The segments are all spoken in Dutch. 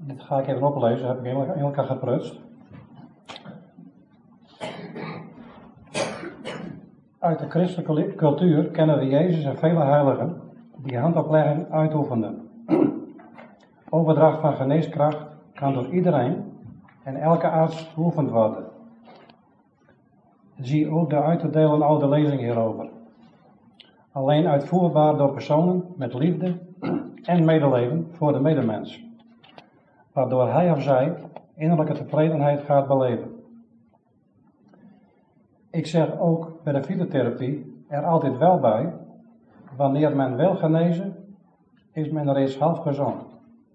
Dit ga ik even oplezen, heb ik in elkaar geprutst. Uit de christelijke cultuur kennen we Jezus en vele heiligen die handoplegging uitoefenden. Overdracht van geneeskracht kan door iedereen en elke arts beoefend worden. Zie ook de uit te delen oude lezing hierover. Alleen uitvoerbaar door personen met liefde en medeleven voor de medemens, waardoor hij of zij innerlijke tevredenheid gaat beleven. Ik zeg ook bij de fytotherapie er altijd wel bij, wanneer men wil genezen, is men reeds half gezond.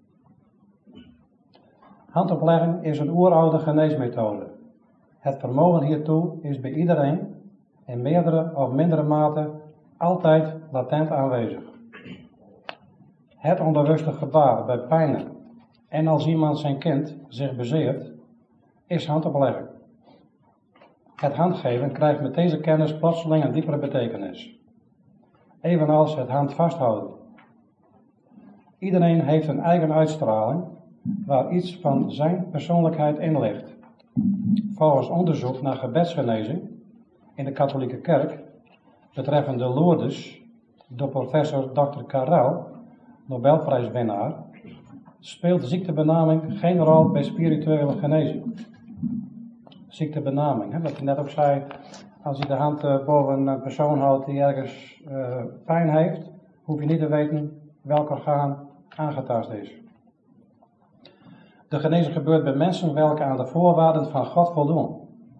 Handoplegging is een oeroude geneesmethode. Het vermogen hiertoe is bij iedereen in meerdere of mindere mate altijd latent aanwezig. Het onbewuste gebaar bij pijnen en als iemand zijn kind zich bezeert, is handoplegging. Het handgeven krijgt met deze kennis plotseling een diepere betekenis. Evenals het hand vasthouden. Iedereen heeft een eigen uitstraling waar iets van zijn persoonlijkheid in ligt. Volgens onderzoek naar gebedsgenezing in de katholieke kerk betreffende Lourdes door professor Dr. Carrel, Nobelprijswinnaar, speelt ziektebenaming geen rol bij spirituele genezing. Ziektebenaming, wat je net ook zei, als je de hand boven een persoon houdt die ergens pijn heeft, hoef je niet te weten welk orgaan aangetast is. De genezing gebeurt bij mensen welke aan de voorwaarden van God voldoen.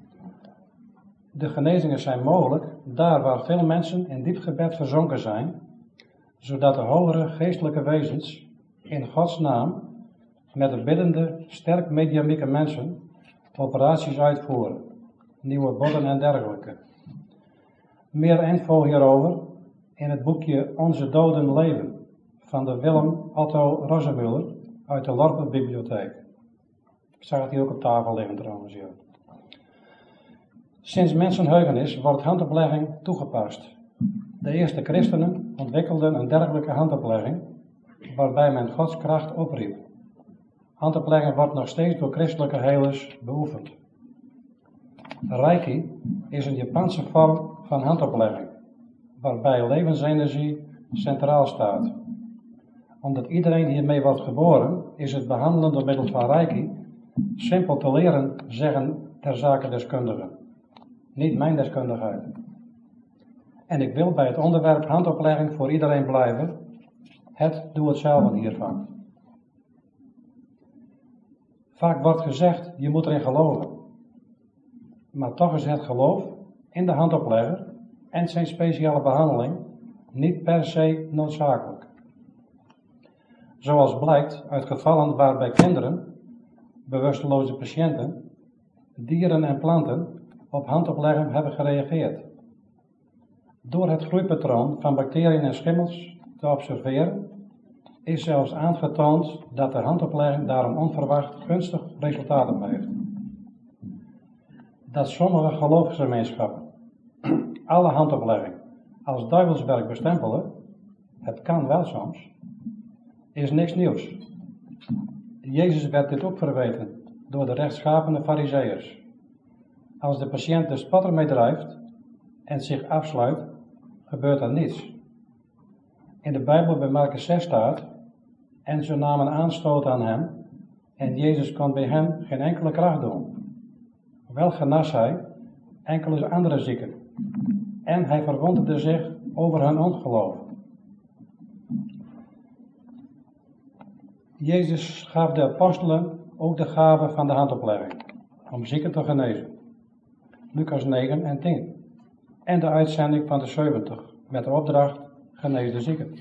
De genezingen zijn mogelijk daar waar veel mensen in diep gebed verzonken zijn, zodat de hogere geestelijke wezens in Gods naam met de biddende, sterk mediumieke mensen operaties uitvoeren, nieuwe bodden en dergelijke. Meer info hierover in het boekje Onze Doden Leven van de Willem Otto Rosemuller uit de Lorpe-bibliotheek. Ik zag het hier ook op tafel liggen trouwens. Ja. Sinds mensenheugenis wordt handoplegging toegepast. De eerste christenen ontwikkelden een dergelijke handoplegging waarbij men Gods kracht opriep. Handoplegging wordt nog steeds door christelijke helers beoefend. Reiki is een Japanse vorm van handoplegging, waarbij levensenergie centraal staat. Omdat iedereen hiermee wordt geboren, is het behandelen door middel van Reiki simpel te leren, zeggen ter zake deskundigen. Niet mijn deskundigheid. En ik wil bij het onderwerp handoplegging voor iedereen blijven, het doe-het-zelf hiervan. Vaak wordt gezegd, je moet erin geloven. Maar toch is het geloof in de handoplegger en zijn speciale behandeling niet per se noodzakelijk. Zoals blijkt uit gevallen waarbij kinderen, bewusteloze patiënten, dieren en planten op handopleggen hebben gereageerd. Door het groeipatroon van bacteriën en schimmels te observeren, is zelfs aangetoond dat de handoplegging daarom onverwacht gunstig resultaten heeft. Dat sommige geloofsgemeenschappen alle handoplegging als duivelswerk bestempelen, het kan wel soms, is niks nieuws. Jezus werd dit ook verweten door de rechtschapene farizeeërs. Als de patiënt de spot ermee drijft en zich afsluit, gebeurt er niets. In de Bijbel bij Markus 6 staat, en ze namen aanstoot aan hem, en Jezus kon bij hen geen enkele kracht doen. Wel genas hij enkele andere zieken, en hij verwonderde zich over hun ongeloof. Jezus gaf de apostelen ook de gave van de handoplegging, om zieken te genezen. Lucas 9 en 10. En de uitzending van de 70, met de opdracht, genees de zieken.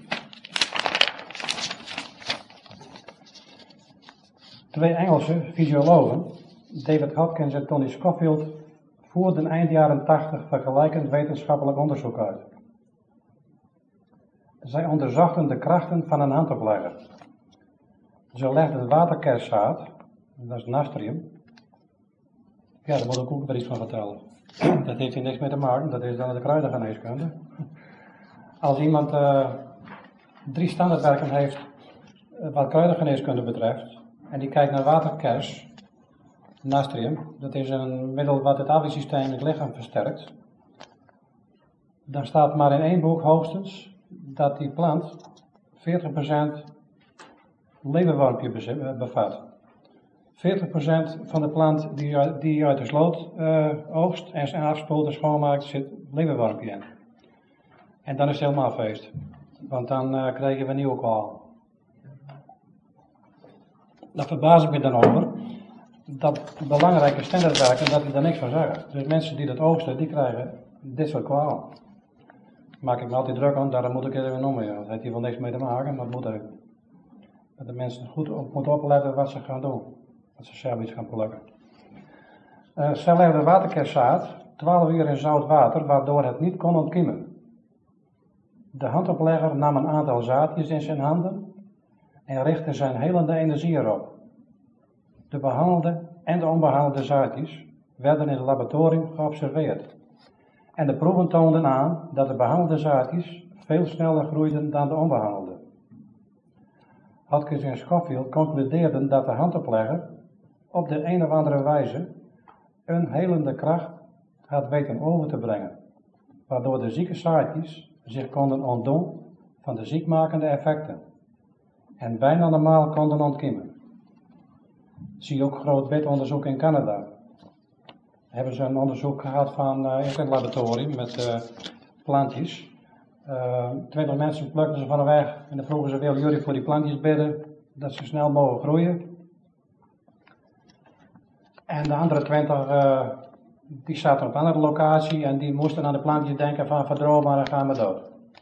2 Engelse fysiologen, David Hopkins en Tony Scofield, voerden eind jaren 80 vergelijkend wetenschappelijk onderzoek uit. Zij onderzochten de krachten van een handoplegger. Ze legden waterkerszaad, dat is nastrium. Ja, daar moet ik ook weer iets van vertellen. Dat heeft hier niks mee te maken, dat is dan de kruidengeneeskunde. Als iemand 3 standaardwerken heeft wat kruidengeneeskunde betreft, en die kijkt naar waterkers, natrium, dat is een middel wat het afweersysteem in het lichaam versterkt, dan staat maar in één boek hoogstens dat die plant 40% leeuwenwormpje bevat. 40% van de plant die je uit de sloot oogst en afspoelt en schoonmaakt, zit leeuwenwormpje in. En dan is het helemaal feest. Want dan krijgen we een nieuwe kwaal. Daar verbaas ik me dan over. Dat belangrijke standaardwerken, dat die daar niks van zeggen. Dus mensen die dat oogsten, die krijgen dit soort kwalen. Maak ik me altijd druk aan, daarom moet ik het even noemen. Ja. Dat heeft hier wel niks mee te maken, maar het moet even. Dat de mensen goed op moeten opletten wat ze gaan doen. Dat ze zelf iets gaan plukken. Zij legde waterkerszaad 12 uur in zout water, waardoor het niet kon ontkiemen. De handoplegger nam een aantal zaadjes in zijn handen en richtte zijn helende energie erop. De behandelde en de onbehandelde zaadjes werden in het laboratorium geobserveerd. En de proeven toonden aan dat de behandelde zaadjes veel sneller groeiden dan de onbehandelde. Hodgkins en Schofield concludeerden dat de handoplegger op de een of andere wijze een helende kracht had weten over te brengen, waardoor de zieke zaadjes zich konden ontdoen van de ziekmakende effecten en bijna normaal konden ontkiemen. Zie ook groot wetonderzoek in Canada. Hebben ze een onderzoek gehad van in het laboratorium met plantjes. 20 mensen plukten ze van de weg en dan vroegen ze: willen jullie voor die plantjes bidden dat ze snel mogen groeien? En de andere 20 die zaten op een andere locatie en die moesten aan de plantjes denken van verdroom maar dan gaan we dood.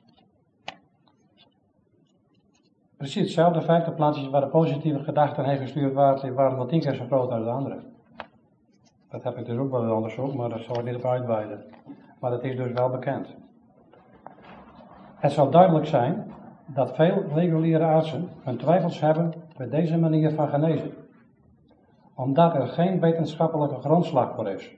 Precies hetzelfde effect, de plantjes waar de positieve gedachten heen gestuurd waren, die waren wel 10 keer zo groot als de andere. Dat heb ik dus ook wel onderzocht, maar daar zal ik niet op uitweiden. Maar dat is dus wel bekend. Het zal duidelijk zijn dat veel reguliere artsen hun twijfels hebben bij deze manier van genezen, omdat er geen wetenschappelijke grondslag voor is.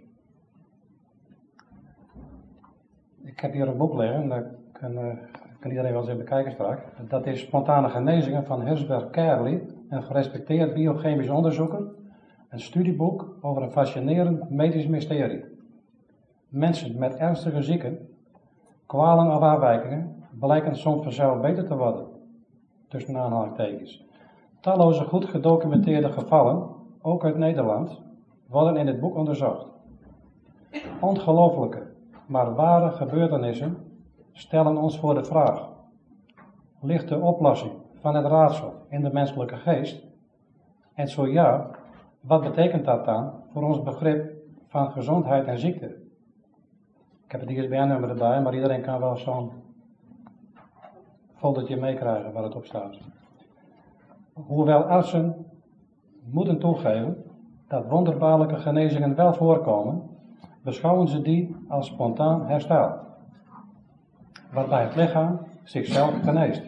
Ik heb hier een boek liggen, dat kan iedereen wel eens even bekijken straks. Dat is Spontane Genezingen van Herzberg Kerli, een gerespecteerd biochemisch onderzoeker. Een studieboek over een fascinerend medisch mysterie. Mensen met ernstige zieken, kwalen of afwijkingen, blijken soms vanzelf beter te worden. Tussen aanhalingstekens. Talloze goed gedocumenteerde gevallen, ook uit Nederland, worden in dit boek onderzocht. Ongelooflijke, maar ware gebeurtenissen stellen ons voor de vraag: ligt de oplossing van het raadsel in de menselijke geest? En zo ja, wat betekent dat dan voor ons begrip van gezondheid en ziekte? Ik heb het ISBN-nummer erbij, maar iedereen kan wel zo'n foldertje meekrijgen waar het op staat. Hoewel artsen moeten toegeven dat wonderbaarlijke genezingen wel voorkomen, beschouwen ze die als spontaan herstel, waarbij het lichaam zichzelf geneest.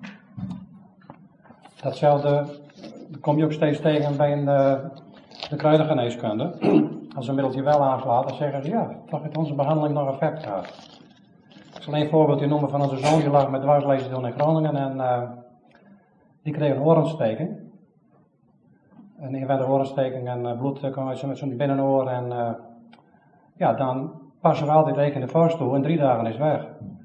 Datzelfde kom je ook steeds tegen bij de kruidengeneeskunde. Als een middeltje wel aanslaat, dan zeggen ze: ja, toch heeft onze behandeling nog effect gehad. Ik zal een voorbeeldje noemen van onze zoon, die lag met dwarslezen in Groningen en die kreeg een oorontsteking. Een inwendige oorontsteking en bloed kwam uit zijn binnenoor en ja, dan passen we altijd even in de vorst toe en 3 dagen is het weg.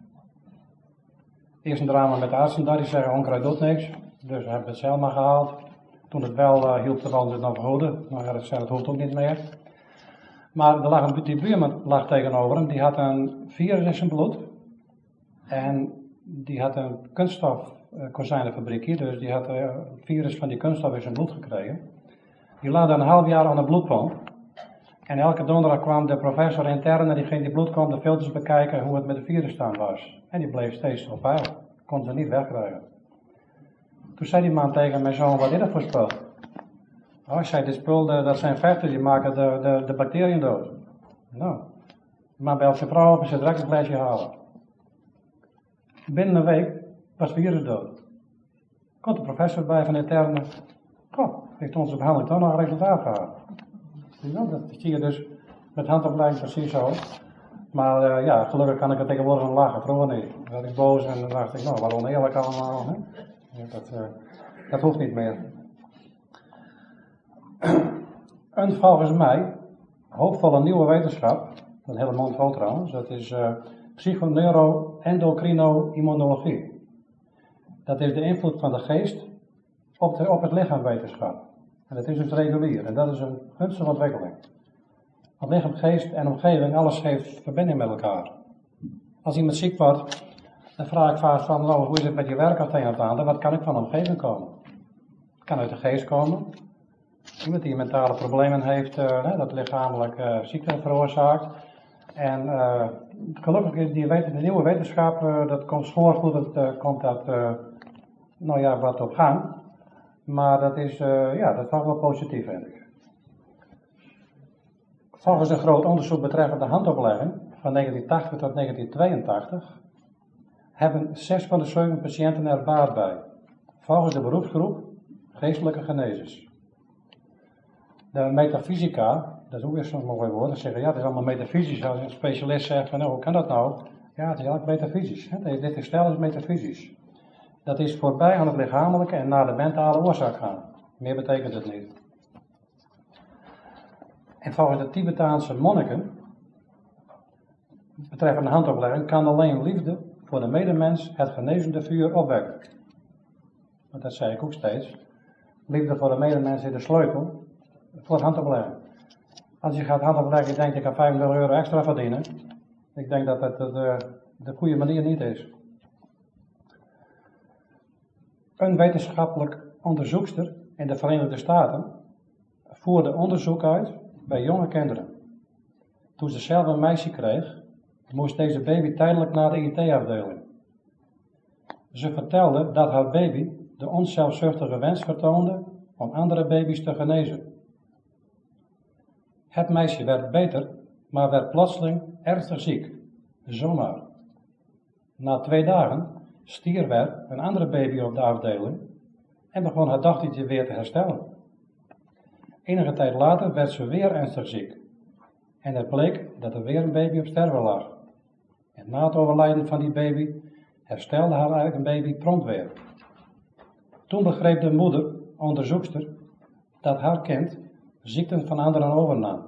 Eerst een drama met de artsen daar, die zeggen onkruid doet niks. Dus we hebben het zelf maar gehaald. Toen het wel hielp, dan was het nog vergoeden. Maar dat hoeft ook niet meer. Maar er lag die buurman lag tegenover hem, die had een virus in zijn bloed. En die had een kunststof kozijnenfabriekje, dus die had het virus van die kunststof in zijn bloed gekregen. Die lag dan een half jaar aan de bloedpomp. En elke donderdag kwam de professor intern en die ging die bloedpomp, de filters bekijken hoe het met de virusstand was. En die bleef steeds op peil. Kon ze niet wegkrijgen. Toen zei die man tegen mijn zoon: wat is dat voor spul? Oh, ik zei: dit spul, dat zijn vechten, die maken de bacteriën dood. Nou, de man belt zijn vrouw op en ze direct een flesje halen. Binnen een week was het virus dood. Komt de professor bij van interne. Goh, heeft onze behandeling toch nog een resultaat gehad? Nou, dat zie je dus met handopleiding precies zo. Maar ja, gelukkig kan ik er tegenwoordig van lachen. Vroeger niet. Dan werd ik boos en dan dacht ik: nou, wat oneerlijk allemaal. Hè? Ja, dat hoeft niet meer. Een volgens mij hoopvolle nieuwe wetenschap, een hele mond vol trouwens, dat is psychoneuroendocrino-immunologie. Dat is de invloed van de geest op het lichaam wetenschap. En dat is dus regulier en dat is een gunstige ontwikkeling. Want lichaam, geest en omgeving, alles heeft verbinding met elkaar. Als iemand ziek wordt, dan vraag ik vaak van, nou, hoe is het met je werk als het een of ander? Wat kan ik van de omgeving komen? Het kan uit de geest komen. Iemand die mentale problemen heeft, dat lichamelijk ziekte veroorzaakt. En gelukkig is de nieuwe wetenschap, dat komt voorgoed, komt dat wat op gang. Maar dat is wel positief, vind ik. Volgens een groot onderzoek betreffende handoplegging van 1980 tot 1982 hebben 6 van de 7 patiënten er baat bij. Volgens de beroepsgroep geestelijke genezers. De metafysica, dat is ook weer zo'n mooi woord, dan zeggen ja, het is allemaal metafysisch. Als een specialist zegt van, hoe kan dat nou? Ja, het is eigenlijk metafysisch. Hè? Dit herstel is metafysisch. Dat is voorbij aan het lichamelijke en naar de mentale oorzaak gaan. Meer betekent het niet. En volgens de Tibetaanse monniken, betreffende handoplegging, kan alleen liefde voor de medemens het genezende vuur opwekken. Want dat zei ik ook steeds. Liefde voor de medemens is de sleutel voor handoplegging. Als je gaat handopleggen, je denkt, ik ga 35 euro extra verdienen. Ik denk dat dat de goede manier niet is. Een wetenschappelijk onderzoekster in de Verenigde Staten voerde onderzoek uit bij jonge kinderen. Toen ze zelf een meisje kreeg, moest deze baby tijdelijk naar de IT-afdeling. Ze vertelde dat haar baby de onzelfzuchtige wens vertoonde om andere baby's te genezen. Het meisje werd beter, maar werd plotseling ernstig ziek. Zomaar. Na 2 dagen stierf er een andere baby op de afdeling en begon haar dochtertje weer te herstellen. Enige tijd later werd ze weer ernstig ziek. En het bleek dat er weer een baby op sterven lag. En na het overlijden van die baby herstelde haar eigen baby prompt weer. Toen begreep de moeder, onderzoekster, dat haar kind ziekten van anderen overnam.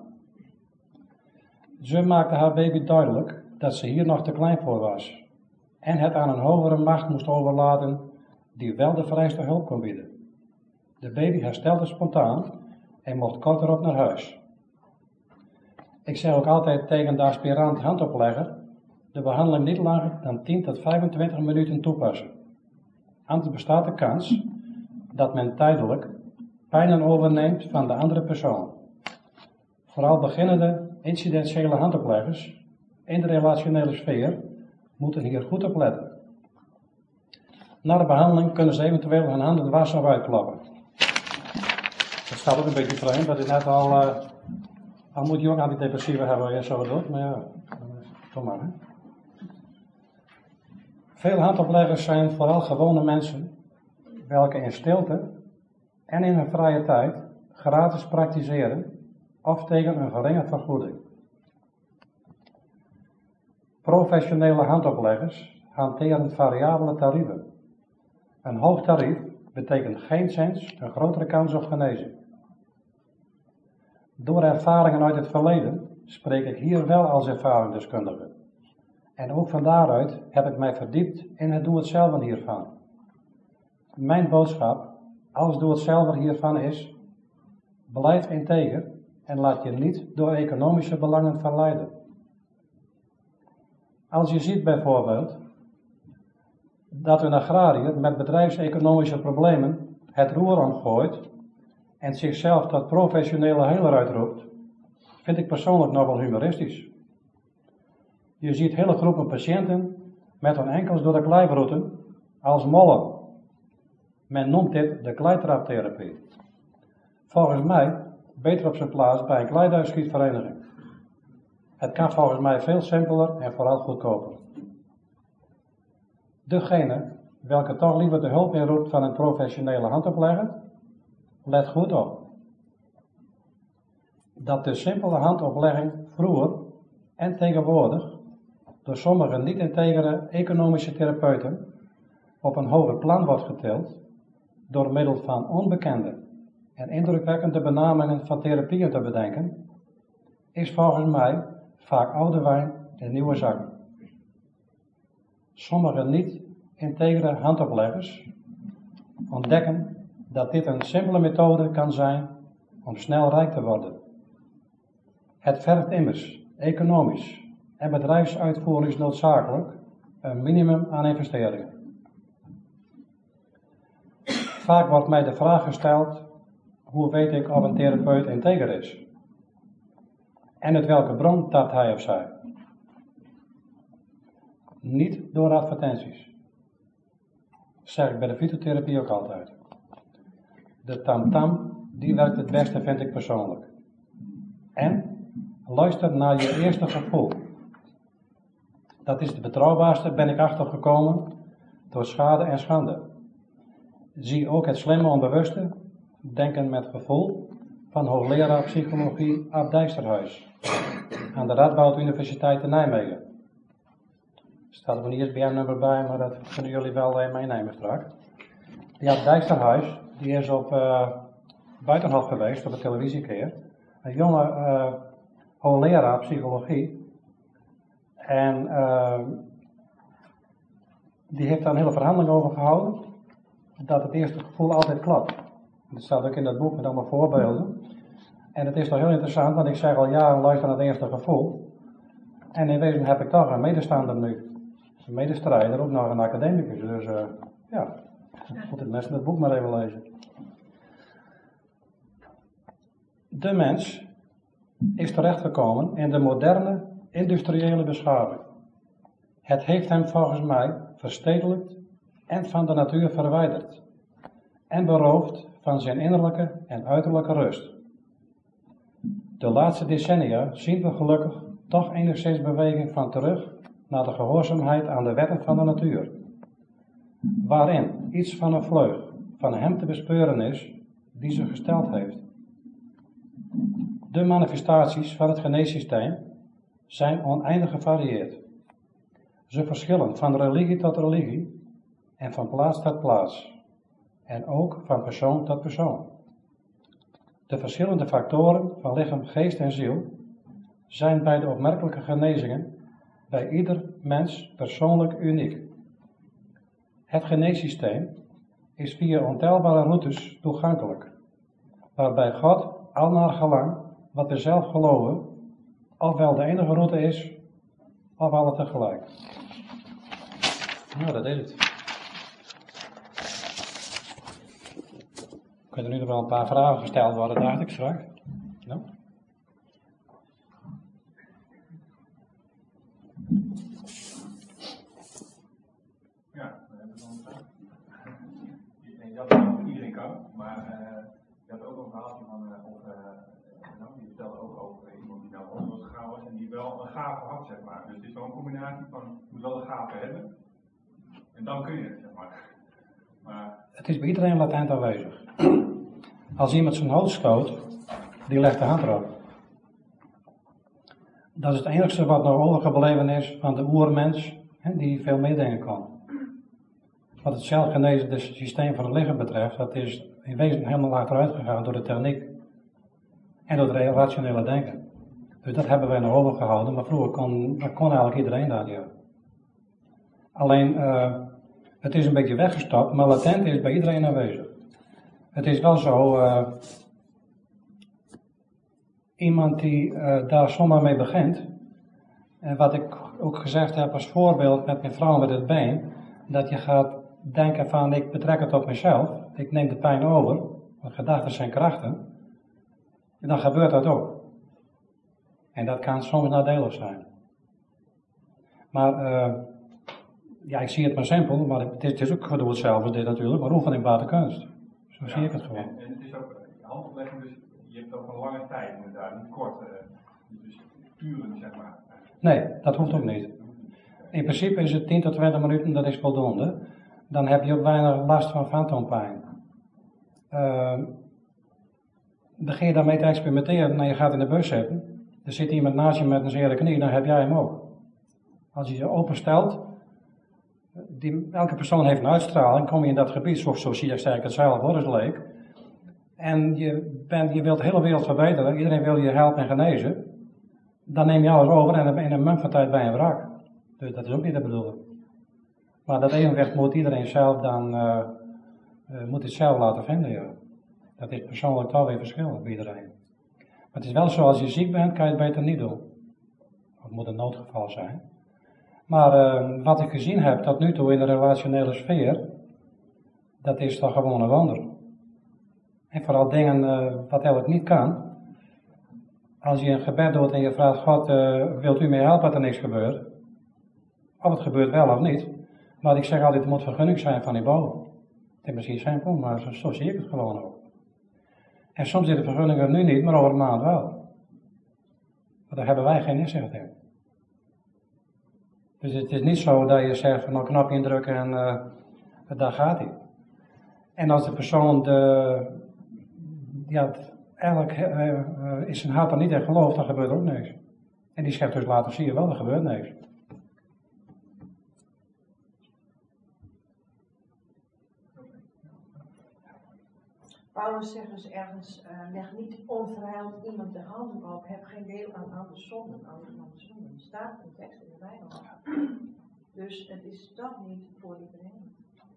Ze maakte haar baby duidelijk dat ze hier nog te klein voor was en het aan een hogere macht moest overlaten die wel de vereiste hulp kon bieden. De baby herstelde spontaan en mocht kort erop naar huis. Ik zeg ook altijd tegen de aspirant handoplegger de behandeling niet langer dan 10 tot 25 minuten toepassen. Anders bestaat de kans dat men tijdelijk pijnen overneemt van de andere persoon. Vooral beginnende incidentiële handopleggers in de relationele sfeer moeten hier goed op letten. Na de behandeling kunnen ze eventueel hun handen wassen of uitklappen. Dat staat ook een beetje vreemd, dat is net al moet je ook antidepressiva hebben als je zo doet, maar ja, doe maar. Hè. Veel handopleggers zijn vooral gewone mensen, welke in stilte en in hun vrije tijd gratis praktiseren of tegen een geringe vergoeding. Professionele handopleggers hanteren variabele tarieven. Een hoog tarief betekent geenszins een grotere kans op genezing. Door ervaringen uit het verleden spreek ik hier wel als ervaringsdeskundige. En ook van daaruit heb ik mij verdiept in het doe-het-zelven hiervan. Mijn boodschap als doe-het-zelven hiervan is: blijf integer en laat je niet door economische belangen verleiden. Als je ziet bijvoorbeeld dat een agrariër met bedrijfseconomische problemen het roer omgooit en zichzelf tot professionele heler uitroept, vind ik persoonlijk nog wel humoristisch. Je ziet hele groepen patiënten met hun enkels door de klei broeten als mollen. Men noemt dit de kleitraptherapie. Volgens mij beter op zijn plaats bij een kleiduisschietvereniging. Het kan volgens mij veel simpeler en vooral goedkoper. Degene welke toch liever de hulp inroept van een professionele handoplegger, let goed op. Dat de simpele handoplegging vroeger en tegenwoordig door sommige niet-integere economische therapeuten op een hoger plan wordt getild door middel van onbekende en indrukwekkende benamingen van therapieën te bedenken, is volgens mij vaak oude wijn in nieuwe zakken. Sommige niet-integere handopleggers ontdekken dat dit een simpele methode kan zijn om snel rijk te worden. Het vergt immers economisch en bedrijfsuitvoering noodzakelijk een minimum aan investeringen. Vaak wordt mij de vraag gesteld: hoe weet ik of een therapeut integer is? En uit welke bron tapt hij of zij? Niet door advertenties. Zeg ik bij de fytotherapie ook altijd. De tamtam, die werkt het beste, vind ik persoonlijk. En luister naar je eerste gevoel. Dat is de betrouwbaarste, ben ik achtergekomen, door schade en schande. Zie ook het slimme onbewuste, denken met gevoel, van hoogleraar psychologie Abt Dijksterhuis aan de Radboud Universiteit in Nijmegen. Er staat er een ISBN-nummer bij, maar dat kunnen jullie wel meenemen straks. Die Abt Dijksterhuis, die is op Buitenhof geweest, op de televisiekeer. Een jonge hoogleraar psychologie. En die heeft daar een hele verhandeling over gehouden, dat het eerste gevoel altijd klopt. Dat staat ook in dat boek met allemaal voorbeelden. En het is toch heel interessant, want ik zeg al jaren luister naar het eerste gevoel. En in wezen heb ik toch een medestander nu. Een medestrijder, ook nog een academicus. Dus ja, moet het mensen het boek maar even lezen. De mens is terechtgekomen in de moderne industriële beschaving. Het heeft hem volgens mij verstedelijkt en van de natuur verwijderd. En beroofd van zijn innerlijke en uiterlijke rust. De laatste decennia zien we gelukkig toch enigszins beweging van terug naar de gehoorzaamheid aan de wetten van de natuur. Waarin iets van een vleug van hem te bespeuren is die ze gesteld heeft. De manifestaties van het geneessysteem zijn oneindig gevarieerd. Ze verschillen van religie tot religie en van plaats tot plaats. En ook van persoon tot persoon. De verschillende factoren van lichaam, geest en ziel zijn bij de opmerkelijke genezingen bij ieder mens persoonlijk uniek. Het geneessysteem is via ontelbare routes toegankelijk, waarbij God al naar gelang wat we zelf geloven, ofwel de enige route is, of alle tegelijk. Nou, dat is het. Kunnen er nu nog wel een paar vragen gesteld worden, dacht ik straks. No? Ja, we hebben dan een vraag. Je had het over iedereen kan, maar je had ook een verhaaltje van, je vertelde ook over iemand die nou onder gegaan was en die wel een gave had, zeg maar. Dus het is wel een combinatie van, je moet wel een gave hebben, en dan kun je het, zeg maar. Het is bij iedereen latent aanwezig. Als iemand zijn hoofd stoot, die legt de hand erop. Dat is het enige wat nog overgebleven is van de oermens, die veel meedenken kon. Wat het zelfgenezende systeem van het lichaam betreft, dat is in wezen helemaal achteruit gegaan door de techniek. En door het rationele denken. Dus dat hebben wij nog overgehouden, maar vroeger kon eigenlijk iedereen dat, ja. Alleen, het is een beetje weggestapt, maar latent is bij iedereen aanwezig. Het is wel zo, iemand die daar zomaar mee begint, en wat ik ook gezegd heb als voorbeeld met mijn vrouw met het been, dat je gaat denken van ik betrek het op mezelf, ik neem de pijn over, want gedachten zijn krachten, en dan gebeurt dat ook. En dat kan soms nadelig zijn. Maar ja, ik zie het maar simpel, maar het is ook gedoe hetzelfde dit natuurlijk, maar oefening baat de kunst. Zo zie ik het gewoon. En het is ook handopleggen, dus je hebt ook een lange tijd inderdaad, niet kort, dus uren zeg maar. Nee, dat hoeft ook niet. In principe is het 10 tot 20 minuten, dat is voldoende. Dan heb je ook weinig last van fantoompijn. Begin je daarmee te experimenteren en je gaat in de bus zitten, er zit iemand naast je met een zere knie, dan heb jij hem ook. Als je je openstelt, elke persoon heeft een uitstraling, kom je in dat gebied, zo zie ik het zelf hoor, is leuk. en je wilt de hele wereld verbeteren, iedereen wil je helpen en genezen, dan neem je alles over en in een mum van tijd ben je wrak. Dus dat is ook niet de bedoeling. Maar dat evenwicht moet iedereen zelf dan, moet het zelf laten vinden, ja. Dat is persoonlijk toch weer verschillend bij iedereen. Maar het is wel zo, als je ziek bent, kan je het beter niet doen. Het moet een noodgeval zijn. Maar wat ik gezien heb tot nu toe in de relationele sfeer, dat is toch gewoon een wonder. En vooral dingen wat eigenlijk niet kan. Als je een gebed doet en je vraagt, God, wilt u mij helpen dat er niks gebeurt? Of het gebeurt wel of niet. Maar ik zeg altijd, er moet vergunning zijn van die boven. Het is misschien simpel, maar zo zie ik het gewoon ook. En soms zit de vergunning er nu niet, maar over een maand wel. Maar daar hebben wij geen inzicht in. Dus het is niet zo dat je zegt van een knopje indrukken en daar gaat hij. En als de persoon eigenlijk is zijn hart er niet in gelooft, dan gebeurt er ook niks. En die zegt dus later, zie je wel, er gebeurt niks. Paulus zegt dus ergens, leg niet onverheild iemand de handen op, heb geen deel aan andere zonden, Dat staat een tekst in de Bijbel. Dus het is toch niet voor iedereen.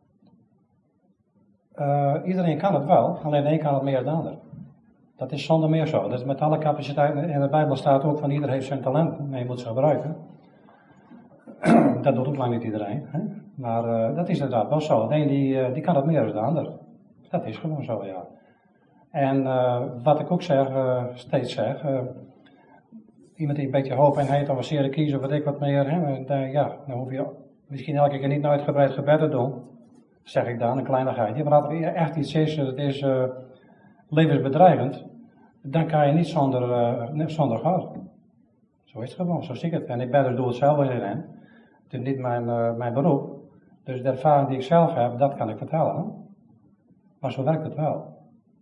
Iedereen kan het wel, alleen de een kan het meer dan de ander. Dat is zonder meer zo. Dat is met alle capaciteiten. In de Bijbel staat ook van ieder heeft zijn talent, mee moet ze gebruiken. Dat doet ook lang niet iedereen. Hè? Maar dat is inderdaad wel zo. De een die kan het meer dan de ander. Dat is gewoon zo, ja. En wat ik ook steeds zeg, iemand die een beetje hoop en heet of een serie kiezen of wat ik wat meer, hè, dan hoef je misschien elke keer niet een uitgebreid gebed te doen, zeg ik dan, een kleinigheidje. Maar als er echt iets is, dat is levensbedreigend, dan kan je niet zonder God. Zo is het gewoon, zo zie ik het. En ik ben dus doe het zelf in. Het is niet mijn beroep. Dus de ervaring die ik zelf heb, dat kan ik vertellen. Hè? Maar zo werkt het wel.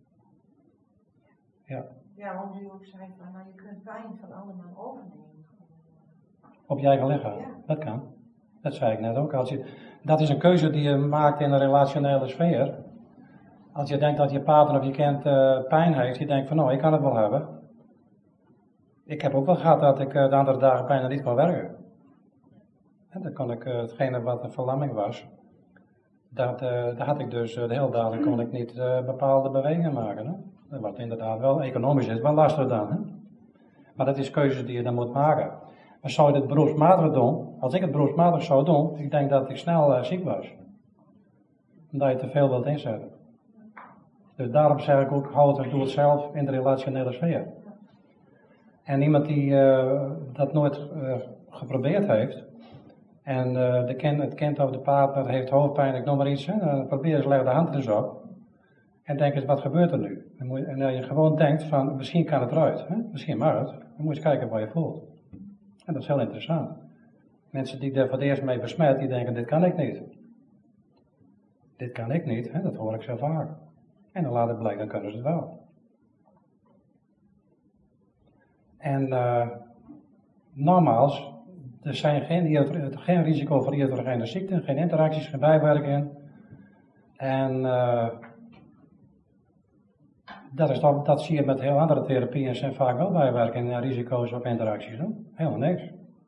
Ja. Ja, want u ook zei van, nou, je kunt pijn van allemaal overnemen. Op je eigen lichaam. Ja. Dat kan. Dat zei ik net ook. Dat is een keuze die je maakt in een relationele sfeer. Als je denkt dat je partner of je kind pijn heeft, je denkt van, nou, ik kan het wel hebben. Ik heb ook wel gehad dat ik de andere dagen bijna niet kon werken. En dan kon ik hetgene wat een verlamming was, dat had ik dus de hele dagen kon ik niet bepaalde bewegingen maken. Hè? Wat inderdaad wel economisch is, wel lastig dan. Hè? Maar dat is keuzes die je dan moet maken. Maar zou je dit beroepsmatig doen? Als ik het beroepsmatig zou doen, ik denk dat ik snel ziek was. Omdat je te veel wilt inzetten. Dus daarom zeg ik ook, hou het en doe het zelf in de relationele sfeer. En iemand die dat nooit geprobeerd heeft, en het kind of de partner heeft hoofdpijn, ik noem maar iets, hè, dan probeer eens, leg de hand er eens op. En denk eens, wat gebeurt er nu? En dat je gewoon denkt van, misschien kan het eruit, hè? Misschien mag het. Dan moet je eens kijken wat je voelt. En dat is heel interessant. Mensen die er voor het eerst mee besmet, die denken, dit kan ik niet. Dit kan ik niet, hè? Dat hoor ik zo vaak. En dan laat het blijken, dan kunnen ze het wel. En nogmaals, er zijn geen risico voor iatrogene ziekten, geen interacties, geen bijwerkingen. En dat zie je met heel andere therapieën, zijn vaak wel bijwerkingen en risico's of interacties. Hè? Helemaal niks.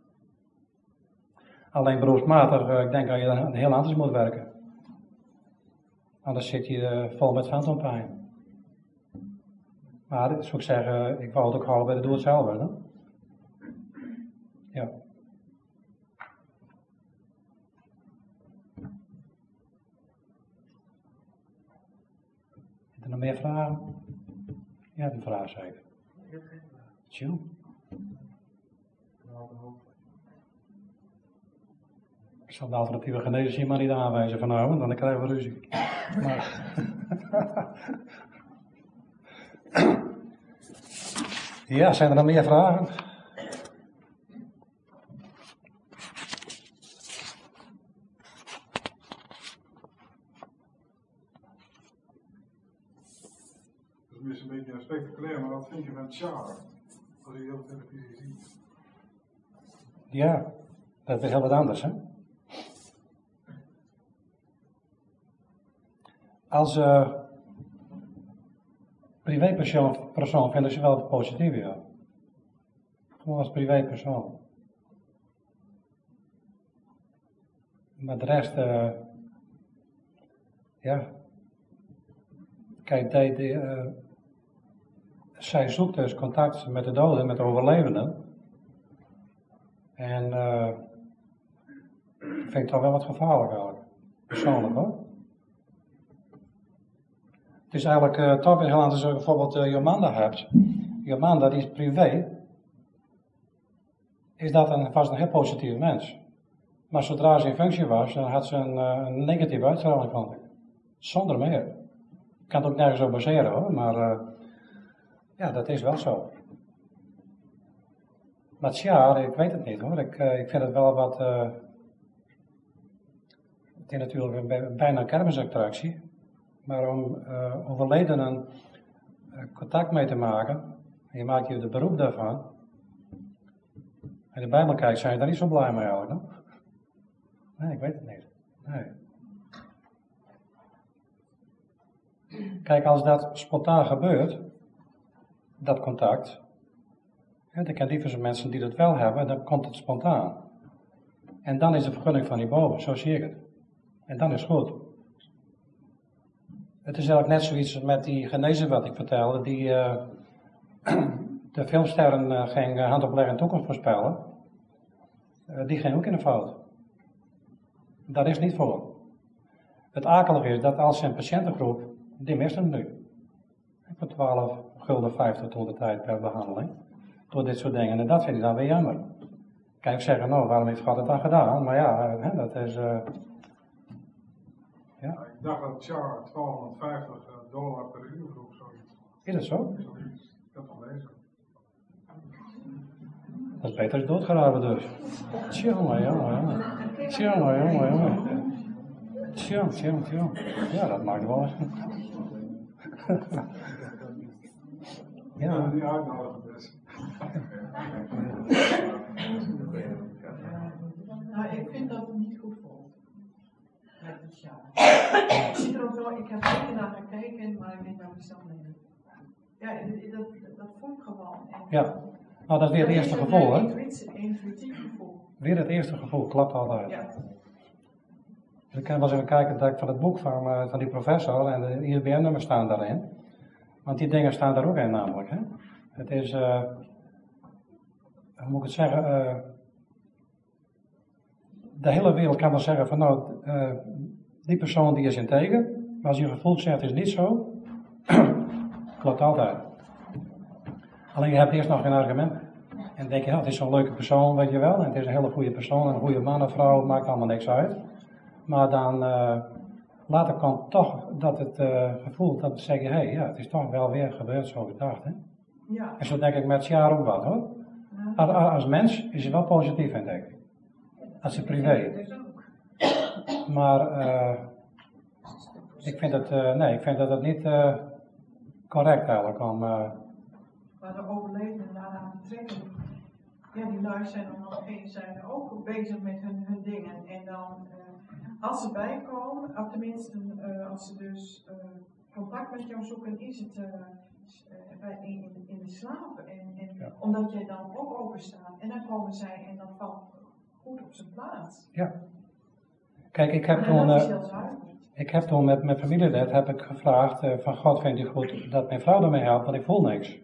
Alleen beroepsmatig, ik denk dat je dan heel anders moet werken. Anders zit je vol met fantompijn. Maar dat zou ik zeggen, ik wou het ook houden bij de doe het zelf. Hè? Ja. Heb je nog meer vragen? Ja, die vraag zeker. Chill. Ik zal de alternatieve genezen maar niet aanwijzen vanavond, dan krijgen we ruzie. Maar ja, zijn er nog meer vragen? Dat is een beetje spectaculair, maar wat vind je van Char? Als je heel televisie ziet. Ja, dat is heel wat anders, hè? privépersoon vind ik ze wel positief, ja. Gewoon als privépersoon. Maar de rest, ja. Kijk, zij zoekt dus contact met de doden, met de overlevenden. En ik vind het toch wel wat gevaarlijk eigenlijk. Persoonlijk hoor. Het is eigenlijk toch weer heel anders als je bijvoorbeeld Jomanda hebt. Jomanda die is privé. Is dat vast een heel positieve mens. Maar zodra ze in functie was, dan had ze een negatieve uitstraling, vond ik. Zonder meer. Ik kan het ook nergens op baseren hoor, maar ja, dat is wel zo. Maar tja, ik weet het niet hoor. Ik vind het wel wat. Het is natuurlijk bijna een kermisattractie. Maar om overledenen contact mee te maken, en je maakt je de beroep daarvan. En de Bijbel kijkt, zijn je daar niet zo blij mee eigenlijk, no? Nee, ik weet het niet. Nee. Kijk, als dat spontaan gebeurt, dat contact, ja, dan ken diverse mensen die dat wel hebben, dan komt het spontaan. En dan is de vergunning van hierboven, zo zie ik het. En dan is het goed. Het is eigenlijk net zoiets met die genezen wat ik vertelde, die de filmsterren ging hand opleggen en toekomst voorspellen. Die ging ook in de fout. Daar is niet voor. Het akelige is dat als een patiëntengroep, die mist hem nu. Voor 12,50 tot de tijd per behandeling. Door dit soort dingen. En dat vind ik dan weer jammer. Kan je zeggen, nou, waarom heeft God het dan gedaan? Maar ja, dat is... ja. Ik dacht dat Char $1250 per uur vroeg, zoiets. Is het zo? Zoiets. Ik heb het gelezen. Dat is beter als doodgraven dus. Tjonge. Tjong. Ja, dat maakt wel eens. Ja, die uitnodigen dus. Nou, ik vind dat het niet goed voelt. Ik zie er ook wel, ik heb er naar gekeken, maar ik denk dat ik zelf niet. Ja, dat voelt gewoon. Ja, nou dat is weer het eerste gevoel, hè? Intuïtief gevoel. Weer het eerste gevoel, klopt altijd. Ja. Dus ik kan wel eens even kijken dat ik van het boek van die professor en de ISBN-nummers staan daarin. Want die dingen staan daar ook in namelijk, hè? Het is, hoe moet ik het zeggen, de hele wereld kan wel zeggen van nou, die persoon die is in tegen, maar als je gevoel zegt is niet zo, klopt altijd. Alleen je hebt eerst nog geen argument. En dan denk je, het is zo'n leuke persoon, weet je wel, en het is een hele goede persoon, een goede man of vrouw, maakt allemaal niks uit. Maar dan later komt toch dat het gevoel, dat we zeggen, hé, ja, het is toch wel weer gebeurd zoals ik dacht, hè. Ja. En zo denk ik met het jaar ook wat, hoor. Als mens is hij wel positief in, denk ik. Als je privé. Maar ik vind dat het niet correct eigenlijk om... Maar de overlevenden daaraan te trekken, ja, die lui zijn er nog geen, zijn ook bezig met hun dingen. En dan, als ze bijkomen, of tenminste, als ze dus contact met jou zoeken, is het in de slaap. En Ja. omdat jij dan ook open staat. En dan komen zij en dat valt goed op zijn plaats. Ja. Kijk, ik heb toen met mijn familielid heb ik gevraagd van God, vindt u goed dat mijn vrouw ermee helpt, want ik voel niks.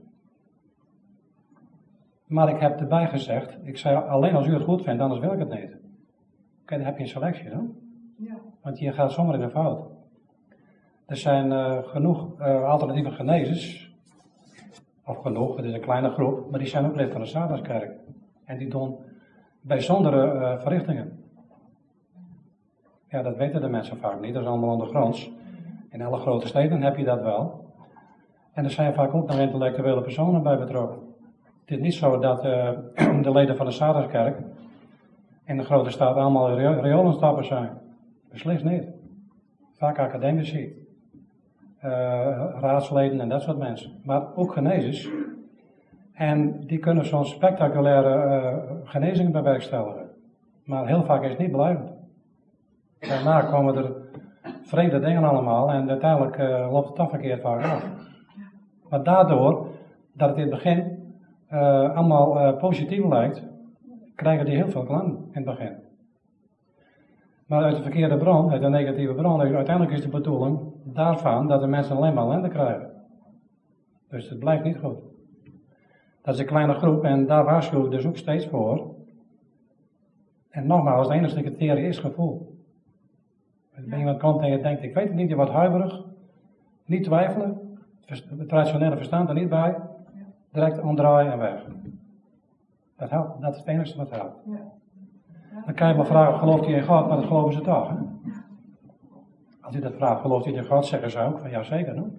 Maar ik heb erbij gezegd, ik zei alleen als u het goed vindt, anders wil ik het niet. Oké, dan heb je een selectie, hè? Ja. Want je gaat zomaar in de fout. Er zijn genoeg alternatieve genezers, of genoeg, het is een kleine groep, maar die zijn ook lid van de Satanskerk. En die doen bijzondere verrichtingen. Ja, dat weten de mensen vaak niet, dat is allemaal ondergronds. In alle grote steden heb je dat wel. En er zijn vaak ook nog intellectuele personen bij betrokken. Het is niet zo dat de leden van de Satanskerk in de grote stad allemaal riolenstappers zijn. Beslist niet. Vaak academici, raadsleden en dat soort mensen. Maar ook genezers. En die kunnen zo'n spectaculaire genezing bewerkstelligen. Maar heel vaak is het niet blijvend. Daarna komen er vreemde dingen allemaal en uiteindelijk loopt het toch verkeerd vaak af. Maar daardoor, dat het in het begin allemaal positief lijkt, krijgen die heel veel klanten in het begin. Maar uit de verkeerde bron, uit de negatieve bron, uiteindelijk is de bedoeling daarvan dat de mensen alleen maar ellende krijgen. Dus het blijft niet goed. Dat is een kleine groep en daar waarschuw ik dus ook steeds voor. En nogmaals, het enige criteria is gevoel. Als iemand komt en je denkt, ik weet het niet, je wordt huiverig, niet twijfelen, het rationele verstand er niet bij, direct omdraaien en weg. Dat helpt, dat is het enige wat helpt. Dan kan je maar vragen, gelooft hij in God, maar dat geloven ze toch. Hè? Als je dat vraagt, gelooft hij in God, zeggen ze ook van ja zeker. No?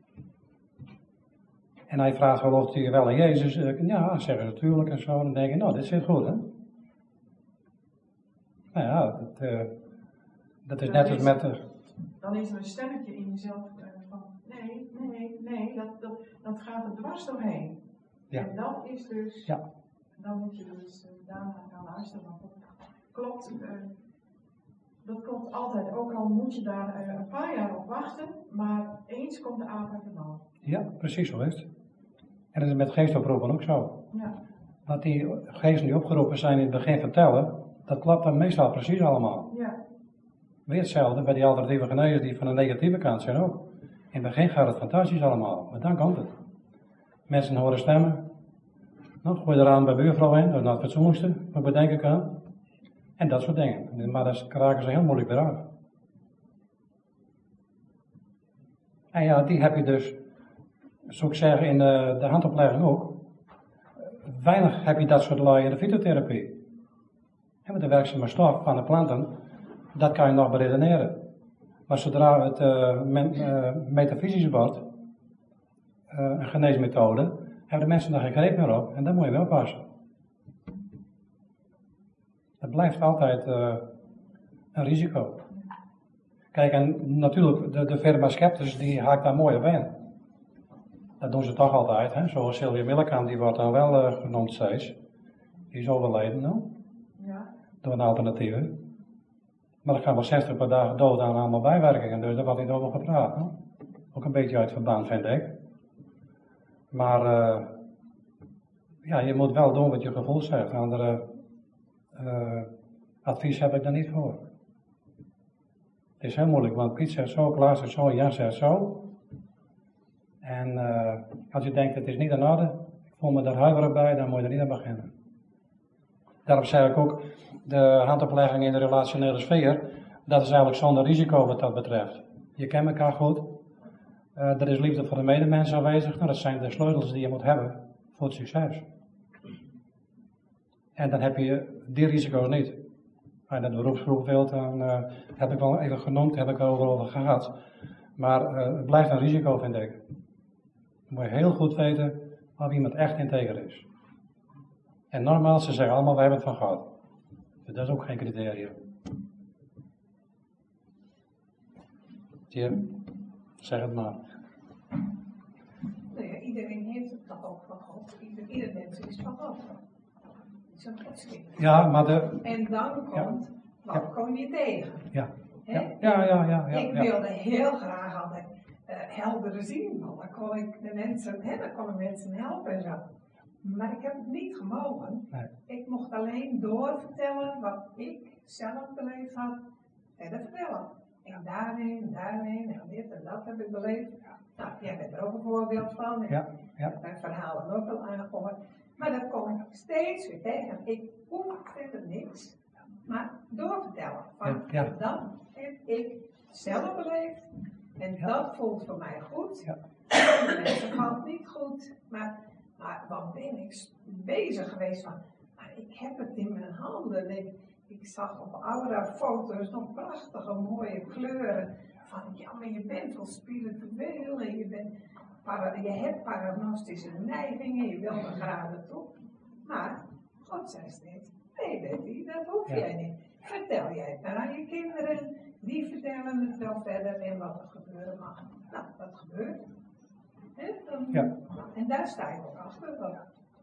En hij vraagt, gelooft hij wel in Jezus? Ja, zeggen ze natuurlijk en zo. Dan denk je, nou dit zit goed hè. Nou ja, dat is net als met Dan is er een stemmetje in jezelf van nee, dat gaat er dwars doorheen. Ja. En dat is dus, ja. Dan moet je dus daarna gaan luisteren. Want dat klopt altijd, ook al moet je daar een paar jaar op wachten, maar eens komt de aap uit de mouw. Ja, precies zo is het. En dat is met geestoproepen ook zo. Ja. Wat die geesten die opgeroepen zijn in het begin vertellen, dat klopt dan meestal precies allemaal. Ja. Weer hetzelfde bij die alternatieve genezers die van de negatieve kant zijn ook. In het begin gaat het fantastisch allemaal, maar dan komt het. Mensen horen stemmen. Nou, gooi eraan bij buurvrouw in, dat is nou het fatsoenlijkste, wat bedenk ik aan. En dat soort dingen. Maar dat raken ze heel moeilijk weer af. En ja, die heb je dus, zou ik zeggen, in de handoplegging ook. Weinig heb je dat soort lui in de fytotherapie. En met de werkzame stof van de planten, dat kan je nog beredeneren. Maar zodra het metafysisch wordt, een geneesmethode, hebben de mensen daar geen greep meer op. En daar moet je wel passen. Het blijft altijd een risico. Kijk, en natuurlijk, de Verma-sceptus die haakt daar mooi op in. Dat doen ze toch altijd, hè. Zoals Sylvia Millikamp, die wordt dan wel genoemd steeds. Die is overleden, nou. Ja. Door een alternatieve. Maar er gaan wel 60 per dag dood aan allemaal bijwerkingen, dus daar wordt niet over gepraat. Hè? Ook een beetje uit verband, vind ik. Maar ja, je moet wel doen wat je gevoel zegt. Andere advies heb ik daar niet voor. Het is heel moeilijk, want Piet zegt zo, Klaas zegt zo, Jan zegt zo. En als je denkt, het is niet aan orde, ik voel me daar huiverig bij, dan moet je er niet aan beginnen. Daarom zeg ik ook, de handoplegging in de relationele sfeer, dat is eigenlijk zonder risico wat dat betreft. Je kent elkaar goed, er is liefde voor de medemens aanwezig, nou, dat zijn de sleutels die je moet hebben voor het succes. En dan heb je die risico's niet. Als je naar de beroepsgroep wilt, dan heb ik wel even genoemd, heb ik er over gehad. Maar het blijft een risico, vind ik. Dan moet je heel goed weten of iemand echt integer is. En nogmaals, ze zeggen allemaal, wij hebben het van God. Dus dat is ook geen criterium. Tje, zeg het maar. Nou ja, iedereen heeft het toch ook van God. Ieder mens is van God. Het is een godskind. Ja, maar En dan komt, wat kom je tegen? Ja. Hè? Ja. Ik wilde heel graag altijd heldere zien, want dan kon ik de mensen, helpen en zo. Maar ik heb het niet gemogen. Nee. Ik mocht alleen doorvertellen wat ik zelf beleefd had, verder vertellen. En daarheen, en dit en dat heb ik beleefd. Nou, jij bent er ook een voorbeeld van. Ik heb mijn verhalen ook wel aangekomen. Maar dat kom ik steeds weer tegen. Ik hoef verder niks, maar doorvertellen. Van, dat heb ik zelf beleefd. En dat voelt voor mij goed. Ja. De mensen gaan het niet goed. Maar wat ben ik bezig geweest van, maar ik heb het in mijn handen. Ik zag op oude foto's nog prachtige mooie kleuren. Van ja, maar je bent wel spiritueel en je hebt paragnostische neigingen, je wil er graag naartoe. Maar God zei steeds, nee Betty, dat hoef jij niet. Vertel jij het maar aan je kinderen, die vertellen het wel verder en wat er gebeuren mag. Nou, dat gebeurt. En daar sta ik ook achter.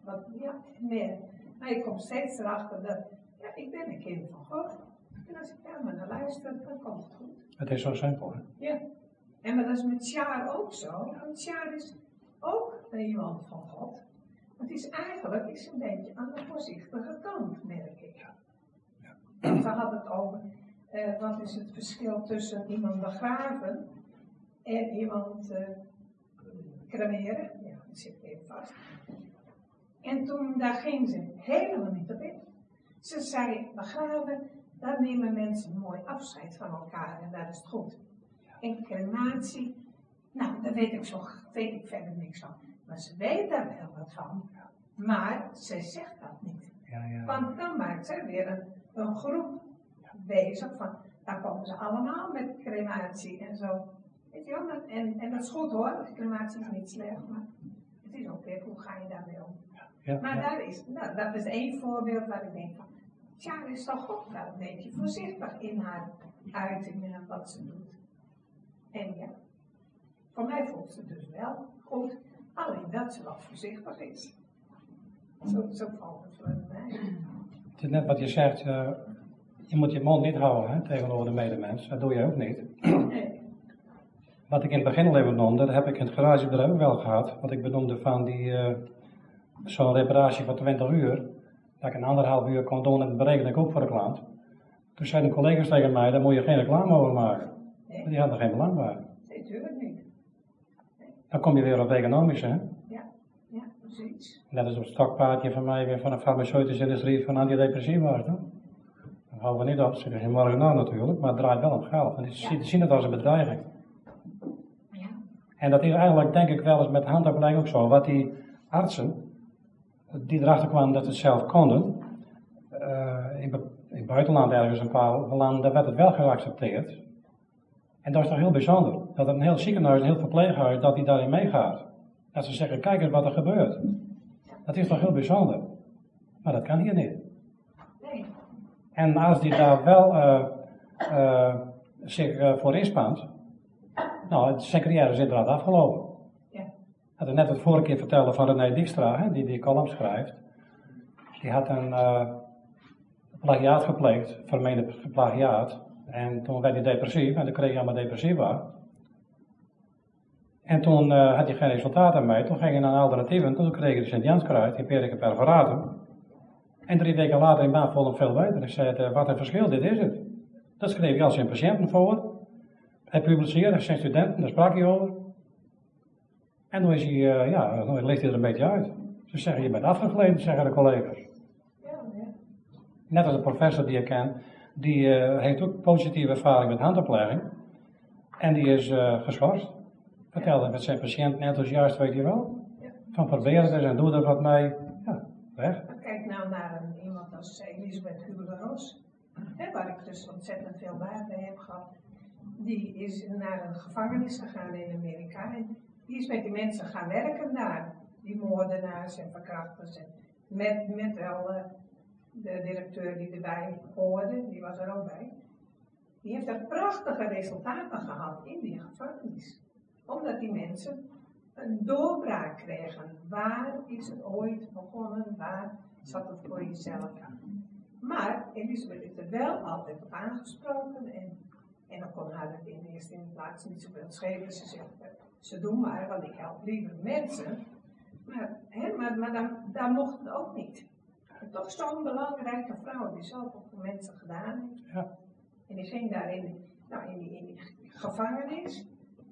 Maar ik kom steeds erachter dat, ik ben een kind van God. En als ik daar maar naar luister, dan komt het goed. Het is zo simpel, hè? Ja. En maar dat is met Sjaar ook zo. Want Sjaar is ook naar iemand van God. Het is eigenlijk een beetje aan de voorzichtige kant, merk ik. We hadden het over, wat is het verschil tussen iemand begraven en iemand cremeren. Ja, dat zit even vast. En toen, daar ging ze helemaal niet op in. Ze zei, begraven, daar nemen mensen mooi afscheid van elkaar en dat is het goed. En crematie, nou, daar weet ik verder niks van. Maar ze weet daar wel wat van. Maar ze zegt dat niet. Want dan maakt ze weer een groep bezig van, dan komen ze allemaal met crematie en zo. Weet je wel, en dat is goed hoor, crematie is niet slecht, maar het is ook weer, hoe ga je daarmee om? Maar dat is één voorbeeld waar ik denk van, tja, is toch ook wel een beetje voorzichtig in haar uitingen en wat ze doet. En ja, voor mij voelt ze dus wel goed, alleen dat ze wat voorzichtig is. Zo valt het voor mij. Het is net wat je zegt, je moet je mond niet houden hè, tegenover de medemens, dat doe je ook niet. Nee. Wat ik in het begin al even noemde, dat heb ik in het garagebedrijf ook wel gehad. Wat ik benoemde van zo'n reparatie van 20 uur, dat ik een 1,5 uur kon doen en dat bereken ik ook voor de klant. Toen zeiden collega's tegen mij, daar moet je geen reclame over maken. Nee. Die hadden er geen belang bij. Nee, natuurlijk niet. Dan kom je weer op economisch, hè. Ja, precies. Net als op het stokpaardje van mij weer van de farmaceutische industrie van antidepressiva. Hè? Daar houden we niet op, zit er geen morgen aan natuurlijk, maar het draait wel om geld. En die zien het als een bedreiging. Ja. En dat is eigenlijk, denk ik, wel eens met handopleiding ook zo. Wat die artsen, die erachter kwamen dat ze het zelf konden, in het buitenland ergens een paar landen, daar werd het wel geaccepteerd. En dat is toch heel bijzonder. Dat een heel ziekenhuis, een heel verpleeghuis, dat die daarin meegaat. Dat ze zeggen, kijk eens wat er gebeurt. Dat is toch heel bijzonder. Maar dat kan hier niet. Nee. En als die daar wel zich voor inspant, nou, zijn carrière is inderdaad afgelopen. Ja. Dat ik net het vorige keer vertelde van René Dijkstra, hè, die column schrijft. Die had een plagiaat gepleegd, vermeende plagiaat. En toen werd hij depressief en toen kreeg hij allemaal depressiva. En toen had hij geen resultaten mee. Toen ging hij naar een alternatief en toen kreeg hij de Sint-Janskruid, Hyperica perforatum. En 3 weken later in baan vond ik veel beter. Ik zei, wat een verschil, dit is het. Dat schreef hij al zijn patiënten voor. Hij publiceerde, zijn studenten, daar sprak hij over. En toen is hij, dan ligt hij er een beetje uit. Ze zeggen, je bent afgegleden, zeggen de collega's. Ja. Net als een professor die ik ken, die heeft ook positieve ervaring met handopleiding. En die is geschorst. Vertelde met zijn patiënten enthousiast, weet je wel. Van probeer het eens en doe er wat mee. Ja, weg. Kijk nou naar iemand als Elisabeth Kubler-Ross, waar ik dus ontzettend veel baat bij heb gehad. Die is naar een gevangenis gegaan in Amerika en die is met die mensen gaan werken daar. Die moordenaars en verkrachters. En met wel de directeur die erbij hoorde, die was er ook bij. Die heeft er prachtige resultaten gehad in die gevangenis. Omdat die mensen een doorbraak kregen. Waar is het ooit begonnen? Waar zat het voor jezelf? Maar Elisabeth is er wel altijd op aangesproken. En dan kon haar het in de eerste plaats niet zoveel schelen. Ze zegt, ze doen maar, want ik help liever mensen. Maar daar mocht het ook niet. En toch zo'n belangrijke vrouw die zoveel voor mensen gedaan heeft. Ja. En die ging daar in die gevangenis.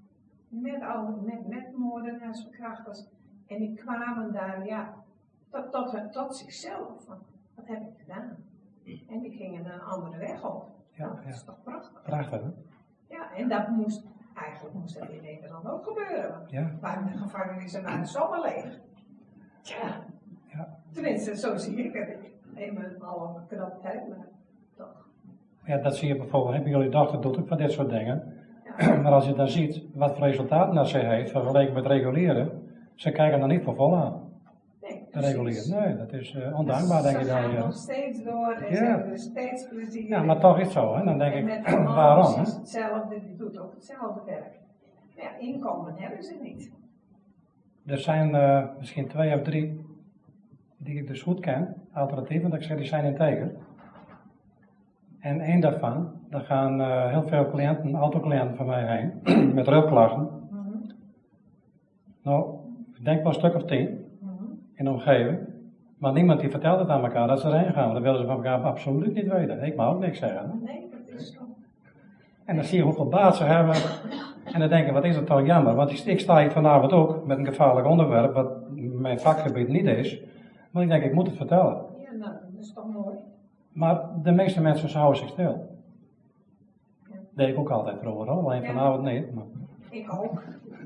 Met moordenaars, verkrachters. En die kwamen daar, tot zichzelf. Van, wat heb ik gedaan? En die gingen een andere weg op. Nou, dat is toch prachtig? Prachtig, hè? Ja, en dat moest dat in Nederland ook gebeuren. Want waren de gevangenissen waren zomaar leeg. Ja. Tenminste, zo zie ik het. Helemaal al een knap tijd, maar toch. Ja, dat zie je bijvoorbeeld. Hebben jullie dochter doet ook van dit soort dingen. Ja. Maar als je dan ziet wat voor resultaten dat ze heeft, vergeleken met reguleren, ze kijken er niet voor vol aan. Nee, reguleren. Nee, dat is ondankbaar, denk ik dan. Ze gaan nog steeds door en ze hebben er steeds plezier in. Ja, maar toch is het zo, hè? Dan denk ik, waarom? Is hetzelfde, die doet ook hetzelfde werk. Maar ja, inkomen hebben ze niet. Er zijn misschien 2 of 3 die ik dus goed ken, alternatieven, dat ik zeg, die zijn integer. En 1 daarvan, daar gaan heel veel cliënten, autocliënten van mij heen, met rugklachten. Nou, Ik denk wel een stuk of 10 in de omgeving. Maar niemand die vertelt het aan elkaar dat ze erheen gaan. Dat willen ze van elkaar absoluut niet weten. Ik mag ook niks zeggen. Hè? Nee, dat is zo. En dan zie je hoeveel baat ze hebben. En dan denk je, wat is dat toch jammer. Want ik sta hier vanavond ook met een gevaarlijk onderwerp, wat mijn vakgebied niet is. Maar ik denk, ik moet het vertellen. Ja, nou, dat is toch mooi. Maar de meeste mensen houden zich stil. Ja. Dat deed ik ook altijd vroeger, hoor. Alleen vanavond niet. Maar... Ik ook.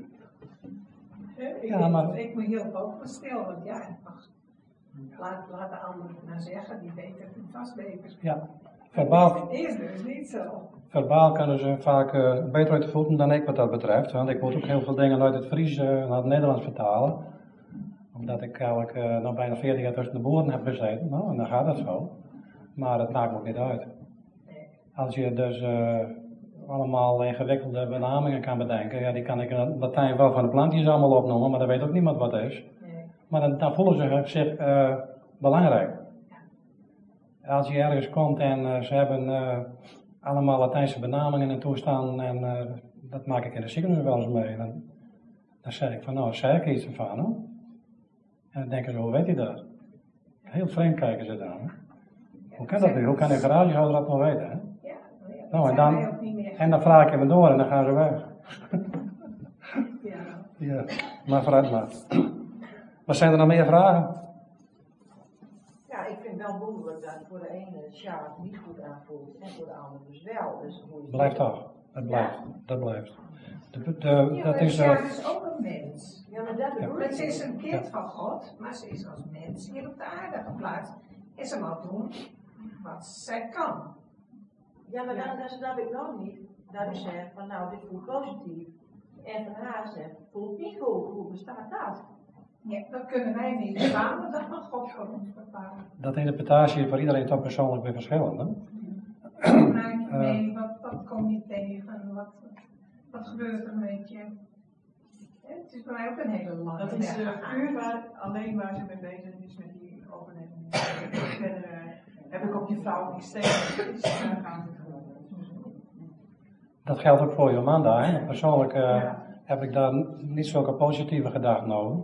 Ja, maar- Ik me hield ook wel stil, want ja, ach, laat de anderen het maar zeggen, die weten het vast beter. Ja, verbaal, Het is dus niet zo. verbaal kunnen ze vaak beter uit de voeten dan ik wat dat betreft. Want ik moet ook heel veel dingen uit het Fries naar het Nederlands vertalen. Omdat ik eigenlijk nog bijna 40 jaar tussen de boeren heb gezeten. Nou, en dan gaat dat zo. Maar het maakt me ook niet uit. Als je dus allemaal ingewikkelde benamingen kan bedenken, ja, die kan ik in het Latijn wel van de plantjes allemaal opnoemen, maar dan weet ook niemand wat het is. Nee. Maar dan voelen ze zich belangrijk. Als je ergens komt en ze hebben allemaal Latijnse benamingen en toestaan, en dat maak ik in de ziekenhuis wel eens mee. Dan zeg ik van, nou, zei ik iets ervan, hoor. En dan denken ze, hoe weet hij dat? Heel vreemd kijken ze dan. Hè? Hoe kan dat nu? Hoe kan een garagehouder dat nog weten? Hè? Ja, dat Nou, en zijn dan- wij ook niet meer. En dan vraag ik hem door en dan gaan ze weg. Ja. Ja, maar vooruit maar. Wat zijn er nog meer vragen? Ja, ik vind wel wonderlijk dat voor de ene Sjaak niet goed aanvoelt en voor de ander dus wel. Dus hoe is Blijft toch. Het blijft. Dat blijft. Ja, Dat maar is, Sjaak is ook een mens. Ja, maar dat bedoel ik. Het is een kind van God, maar ze is als mens hier op de aarde geplaatst. En ze mag doen wat zij kan. Ja, maar dat snap ik nog niet. Dat u zegt van nou, dit voelt positief. En van haar zegt, voelt niet goed. Hoe bestaat dat? Ja, dat kunnen wij niet bepalen, dat mag God voor ons bepalen. dat interpretatie is voor iedereen toch persoonlijk weer verschillend. Hè? Wat maak je mee? Wat kom je tegen? Wat gebeurt er met je? Ja, het is voor mij ook een hele lange Dat is weg gegaan. puur alleen waar ze mee bezig is met die overneming. Verder heb ik op je vrouw niks tegen. Dus daar gaan we gewoon. Dat geldt ook voor Jomanda. Hè? Persoonlijk heb ik daar niet zulke positieve gedachten over.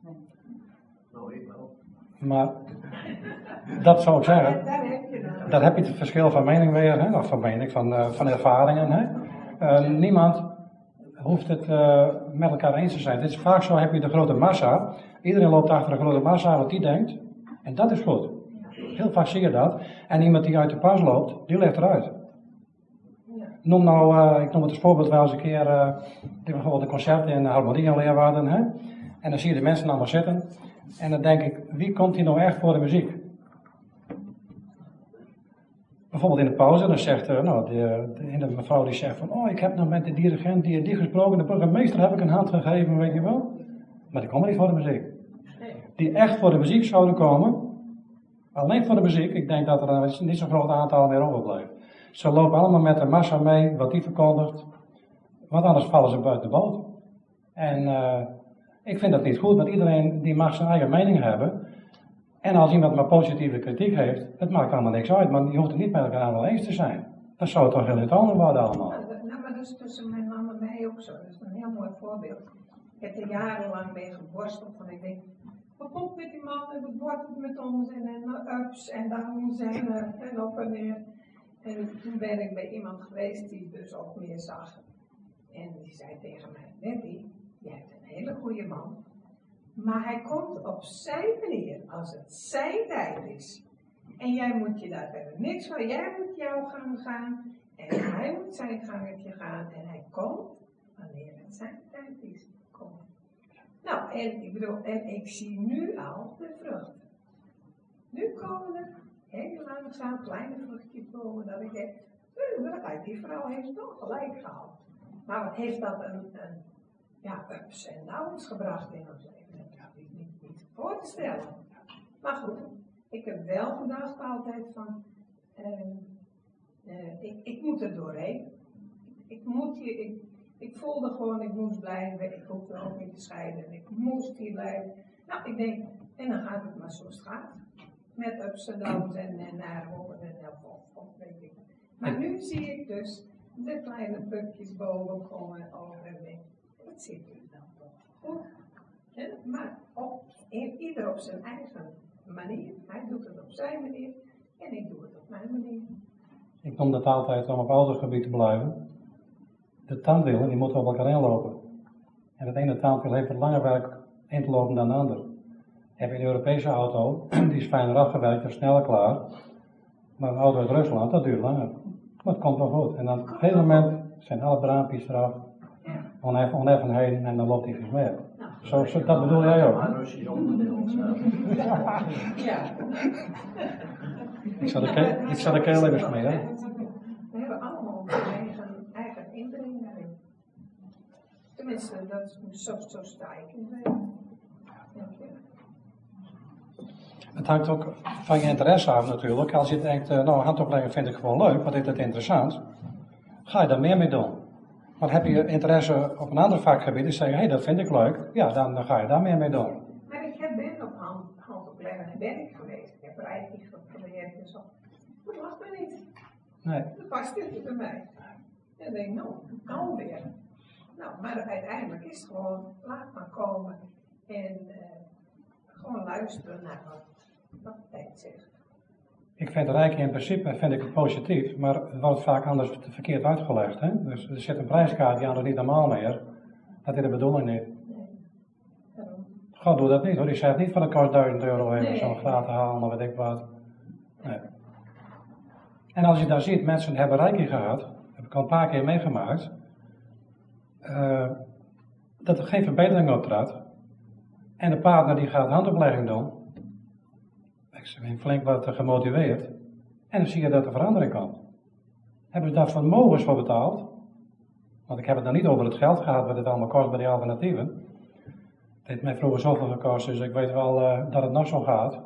Nou, ik wel. Maar dat zou ik zeggen. Daar heb je dan. Daar heb je het verschil van mening weer, hè? Of van mening, van ervaringen. Hè? Niemand hoeft het met elkaar eens te zijn. Het is vaak zo, heb je de grote massa. Iedereen loopt achter de grote massa wat die denkt. En dat is goed. Heel vaak zie je dat. En iemand die uit de pas loopt, die ligt eruit. Noem nou, ik noem het als voorbeeld wel eens een keer, bijvoorbeeld een concert in Harmonie Leeuwarden. Hè? En dan zie je de mensen allemaal zitten. En dan denk ik, wie komt hier nou echt voor de muziek? Bijvoorbeeld in de pauze, dan zegt de mevrouw die zegt van, oh, ik heb nou met de dirigent die gesproken, de burgemeester heb ik een hand gegeven, weet je wel. Maar die komen niet voor de muziek. Die echt voor de muziek zouden komen, alleen voor de muziek, ik denk dat er niet zo'n groot aantal meer overblijft. Ze lopen allemaal met de massa mee, wat die verkondigt, want anders vallen ze buiten de boot. En ik vind dat niet goed, want iedereen die mag zijn eigen mening hebben. En als iemand maar positieve kritiek heeft, het maakt allemaal niks uit, maar je hoeft het niet met elkaar allemaal eens te zijn. Dan zou het toch heel irritant worden allemaal. Nou, maar dat is tussen mijn man en mij ook zo. Dat is een heel mooi voorbeeld. Ik heb er jarenlang mee geworsteld. Van ik denk, wat komt met die man en wat wordt het met ons en ups en downs en op en neer. En toen ben ik bij iemand geweest die dus ook meer zag. En die zei tegen mij, Betty, jij hebt een hele goede man. Maar hij komt op zijn manier, als het zijn tijd is. En jij moet je daar verder niks van. Jij moet jouw gang gaan. En hij moet zijn gangetje gaan. En hij komt wanneer het zijn tijd is. Kom. Nou, en ik bedoel, en ik zie nu al de vruchten. Nu komen er heel langzaam kleine vruchtjes boven. Dat ik denk, die vrouw heeft toch gelijk gehad. Maar wat heeft dat een ups en downs gebracht in ons leven? Dat is niet voor te stellen. Maar goed, ik heb wel gedacht altijd van, ik moet er doorheen. Ik voelde gewoon, ik moest blijven. Ik hoefde ook niet te scheiden. Ik moest hier blijven. Nou, ik denk, en dan gaat het maar zoals het gaat. Met ups en downs en naar horen en weet ik. Maar nu zie ik dus de kleine pupjes boven komen over en denk, wat zit u dan toch goed? Maar ieder op zijn eigen manier. Hij doet het op zijn manier en ik doe het op mijn manier. Ik noem dat altijd om op autogebied te blijven. De tandwielen die moeten op elkaar inlopen. En het ene tandwiel heeft het langer werk in te lopen dan de ander. Heb je een Europese auto, die is fijner afgewerkt en sneller klaar. Maar een auto uit Rusland, dat duurt langer. Maar het komt wel goed. En dan op een gegeven moment zijn alle braampjes eraf. Oneffenheden en dan loopt hij iets meer. Zo, dat bedoel jij ook. Ja. Ik zal de keel even smeren. We hebben allemaal onze eigen inbreng daarin. Tenminste, zo sta ik in het leven. Het hangt ook van je interesse af natuurlijk. Als je denkt, nou handopleggen vind ik gewoon leuk, want ik vind het interessant. Ga je daar meer mee doen. Maar heb je interesse op een ander vakgebied en zeg je, hey, dat vind ik leuk. Ja, dan ga je daar meer mee doen. Maar ik ben op handopleggen ben ik geweest. Ik heb Reiki geprobeerd en zo. Maar dat lag me niet. Nee. Dat past niet bij mij. En dan denk ik, nou weer. Nou, maar uiteindelijk is het gewoon, laat maar komen. En gewoon luisteren naar wat de tijd zegt. Ik vind Reiki in principe het positief, maar het wordt vaak anders verkeerd uitgelegd. Hè? Dus er zit een prijskaart die anders niet normaal meer. Dat is de bedoeling niet. Nee. God doet dat niet hoor, die zegt niet van het kost €1000 even Nee. zo'n graad te halen of weet ik wat. Nee. En als je daar ziet, mensen hebben Reiki gehad, heb ik al een paar keer meegemaakt, dat er geen verbetering optrad. En de partner die gaat handoplegging doen, ik ben flink wat gemotiveerd, en dan zie je dat er verandering komt. Hebben ze daar vermogens voor betaald? Want ik heb het dan niet over het geld gehad, wat het allemaal kost bij die alternatieven. Het heeft mij vroeger zoveel gekost, dus ik weet wel dat het nog zo gaat.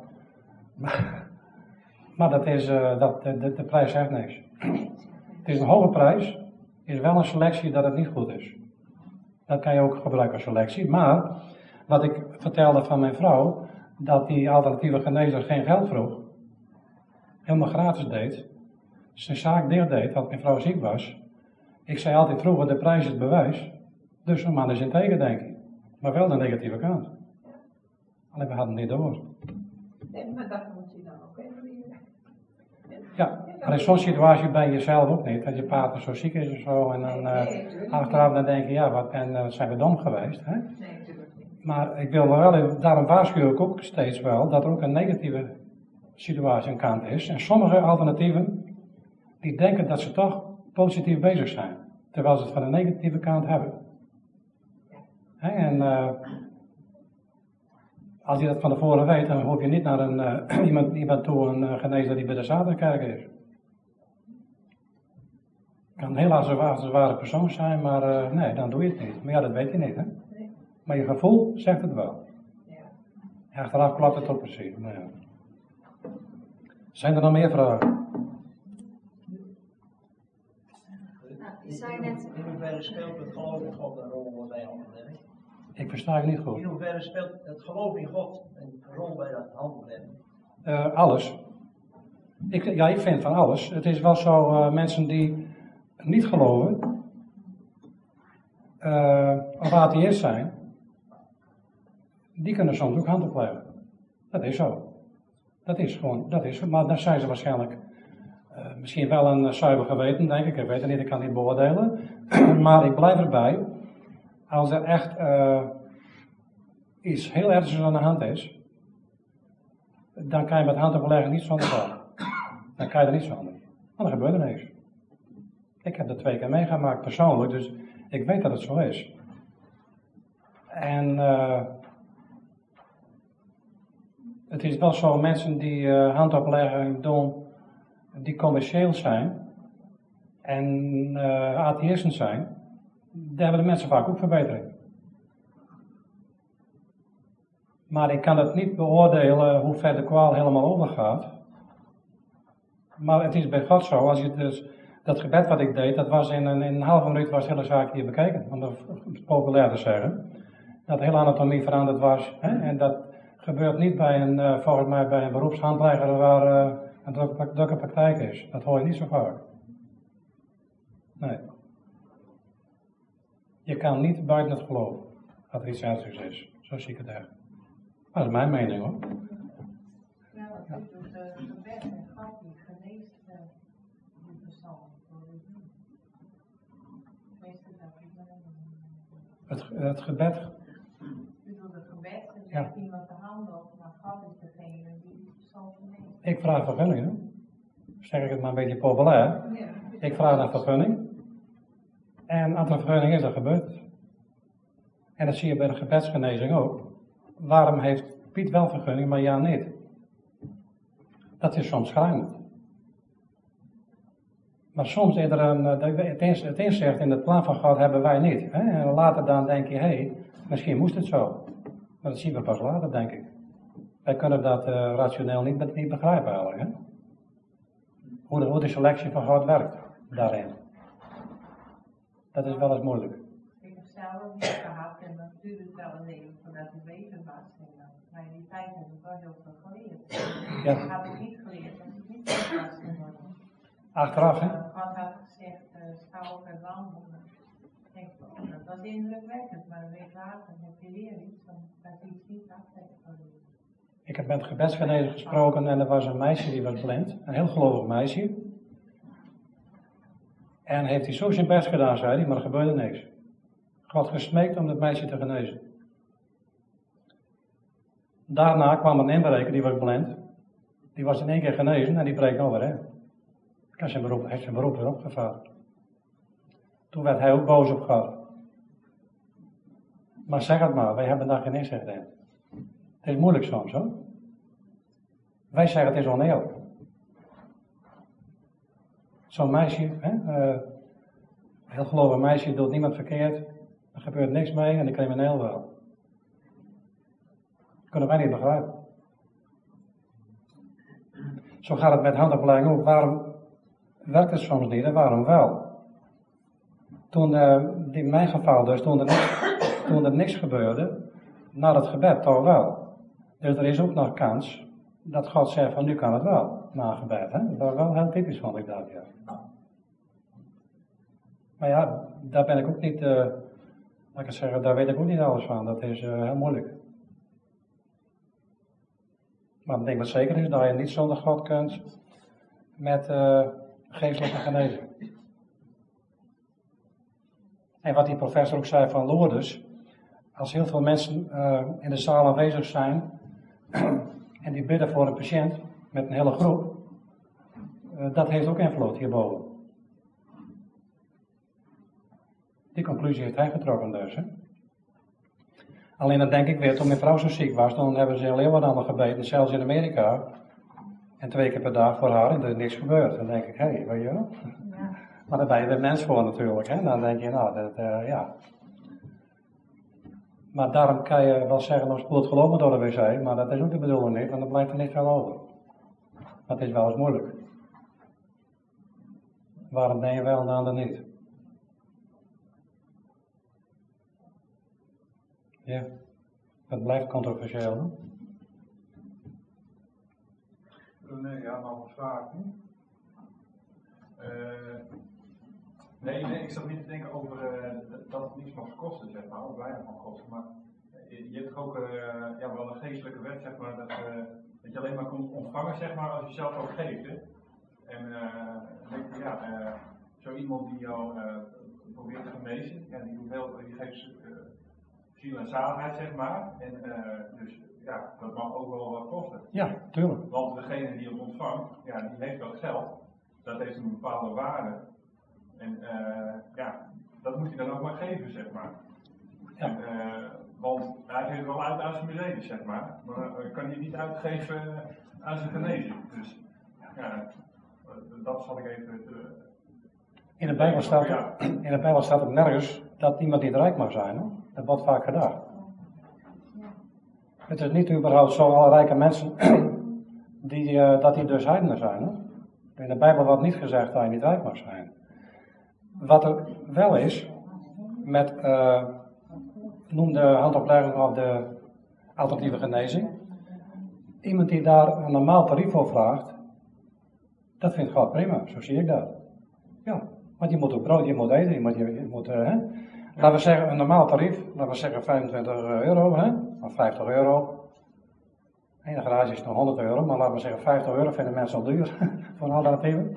Maar dat is, de prijs zegt niks. Het is een hoge prijs, is wel een selectie dat het niet goed is. Dat kan je ook gebruiken als selectie. Maar, wat ik vertelde van mijn vrouw, dat die alternatieve genezer geen geld vroeg, helemaal gratis deed, zijn zaak dicht deed, want mijn vrouw ziek was. Ik zei altijd vroeger, de prijs is het bewijs, dus een man is in tegen, denk ik. Maar wel de negatieve kant. Alleen we hadden het niet door. Nee, maar dat moet je dan ook even leren. Ja, maar in zo'n situatie ben je zelf ook niet, dat je partner zo ziek is of zo, en dan achteraf dan denk je, ja, wat zijn we dom geweest, hè? Nee, natuurlijk niet. Maar ik wil wel even, daarom waarschuw ik ook steeds wel, dat er ook een negatieve situatie aan kant is. En sommige alternatieven, die denken dat ze toch positief bezig zijn, terwijl ze het van de negatieve kant hebben. En als je dat van tevoren weet, dan hoef je niet naar iemand toe, een genezer die bij de Zaterkerk is. Het kan een heel zware persoon zijn, maar nee, dan doe je het niet. Maar ja, dat weet je niet, hè? Nee. Maar je gevoel zegt het wel. Ja. Achteraf klopt het ook precies. Maar ja. Zijn er nog meer vragen? In hoeverre speelt het geloof in God een rol bij handoplegging? Ik versta je niet In goed. hoeverre speelt het geloof in God een rol bij dat handoplegging? Alles. Ik vind van alles. Het is wel zo, mensen die niet geloven, of atheïst zijn, die kunnen soms ook hand opleggen. Dat is zo. Dat is gewoon, maar dan zijn ze waarschijnlijk misschien wel een zuiver geweten, denk ik. Ik weet het niet, ik kan niet beoordelen. Maar ik blijf erbij. Als er echt iets heel ernstigs aan de hand is, dan kan je met hand opleggen niet zonder gaan. Dan kan je er niet zonder. Want dan gebeurt er niks. Ik heb dat 2 keer meegemaakt persoonlijk, dus ik weet dat het zo is. En het is wel zo, mensen die handoplegging doen, die commercieel zijn en atheïsten zijn, daar hebben de mensen vaak ook verbetering. Maar ik kan het niet beoordelen hoe ver de kwaal helemaal overgaat. Maar het is bij God zo, als je dus, dat gebed wat ik deed, dat was in een halve minuut was de hele zaak hier bekeken, om het populair te zeggen. Dat de hele anatomie veranderd was. Hè? En dat gebeurt niet bij volgens mij bij een beroepshandlegger waar een drukke praktijk is. Dat hoor je niet zo vaak. Nee. Je kan niet buiten het geloof dat er iets ernstigs is. Zo zie ik het echt. Maar dat is mijn mening hoor. Ja, dat is dus de gebed en God die geneest die persoon. Meestal dat ik Het gebed. u doet een gebed en Ja. legt iemand de hand op, maar God is degene die die persoon geneest. Ik vraag vergunningen. Zeg ik het maar een beetje populair. Ja. Ik vraag naar vergunning. En als er vergunning is, dan gebeurt het. En dat zie je bij de gebedsgenezing ook. Waarom heeft Piet wel vergunning, maar Jan niet? Dat is soms schrijnend. Maar soms is er het inzicht in het plan van God hebben wij niet. Hè? En later dan denk je, hé, misschien moest het zo. Maar dat zien we pas later, denk ik. Wij kunnen dat rationeel niet begrijpen eigenlijk. Hè? Hoe de selectie van God werkt daarin. Dat is wel eens moeilijk. Ik heb zelf ook niet gehad en dat duurde wel een leven voordat ik beter was. Maar in die tijd heb ik wel heel veel geleerd. Ja. Dat had ik niet geleerd als ik niet beter was geworden. Achteraf, hè? God had gezegd, sta op en wandelen. Ik denk, dat was indrukwekkend, maar een week later heb je weer iets, dat iets niet aftrekt van je. Ik heb met gebedsgenezer gesproken en er was een meisje die was blind. Een heel gelovig meisje. En heeft hij zo zijn best gedaan, zei hij, maar er gebeurde niks. God gesmeekt om dat meisje te genezen. Daarna kwam een inbreker, die was blind. Die was in één keer genezen en die breekt nog weer in. Hij heeft zijn beroep weer opgevat. Toen werd hij ook boos op God. Maar zeg het maar, wij hebben daar geen inzicht in. Het is moeilijk soms hoor. Wij zeggen het is oneerlijk. Zo'n meisje, een heel gelovig meisje, doet niemand verkeerd. Er gebeurt niks mee en de crimineel wel. Dat kunnen wij niet begrijpen. Zo gaat het met handopleiding ook. Waarom werkt het soms niet en waarom wel? Toen, in mijn geval dus, toen er niks gebeurde, na het gebed toch wel. Dus er is ook nog kans dat God zegt van nu kan het wel, na gebed. Hè? Dat was wel heel typisch, vond ik dat, ja. Maar ja, daar ben ik ook niet, laat ik het zeggen, daar weet ik ook niet alles van. Dat is heel moeilijk. Maar ik denk dat zeker is dat je niet zonder God kunt met geestelijke genezing. En wat die professor ook zei van Lourdes, als heel veel mensen in de zaal aanwezig zijn en die bidden voor een patiënt met een hele groep, dat heeft ook invloed hierboven. Die conclusie heeft hij getrokken dus. Hè? Alleen dan denk ik weer, toen mijn vrouw zo ziek was, dan hebben ze in Leeuwarden gebeden, zelfs in Amerika. En 2 keer per dag voor haar en er is niks gebeurd. Dan denk ik, hé, weet je wel. Ja. Maar daar ben je weer mens voor natuurlijk. Hè? Dan denk je, nou, ja. Maar daarom kan je wel zeggen, dan spoelt geloof me door de wc. Maar dat is ook de bedoeling niet, want dan blijft er niet veel over. Dat is wel eens moeilijk. Waarom ben je wel en de ander niet? Ja, dat blijft controversieel. Hè? Nee, ja, nog een vraag. Nee, ik zat niet te denken over dat het niets mag kosten, zeg maar, of weinig mag kosten. Maar je hebt toch ook wel een geestelijke wet, zeg maar, dat je alleen maar kunt ontvangen, zeg maar, als je zelf ook geeft. Hè? En denk ik, zo iemand die jou probeert te genezen, ja, die geeft ziel en zaligheid, zeg maar. En dus ja, dat mag ook wel wat kosten. Ja, tuurlijk. Want degene die het ontvangt, ja, die heeft dat geld. Dat heeft een bepaalde waarde. En dat moet hij dan ook maar geven, zeg maar. Ja. En, want hij geeft wel uit aan zijn Mercedes, zeg maar. Maar kan hij niet uitgeven aan zijn genezing. Dus ja, dat zal ik even... In de Bijbel staat ook nergens dat iemand niet rijk mag zijn. Hè? Dat wordt vaak gedacht. Het is niet überhaupt zo, alle rijke mensen, dat die dus heidenen zijn. Hè? In de Bijbel wordt niet gezegd dat je niet rijk mag zijn. Wat er wel is, met noem de handopleiding of de alternatieve genezing. Iemand die daar een normaal tarief voor vraagt, dat vindt God prima, zo zie ik dat. Ja, want je moet ook brood, je moet eten, je moet laten we zeggen een normaal tarief, laten we zeggen €25, hè. van €50. En de garage is nog €100, maar laten we zeggen €50 vinden mensen al duur voor een alternatieven.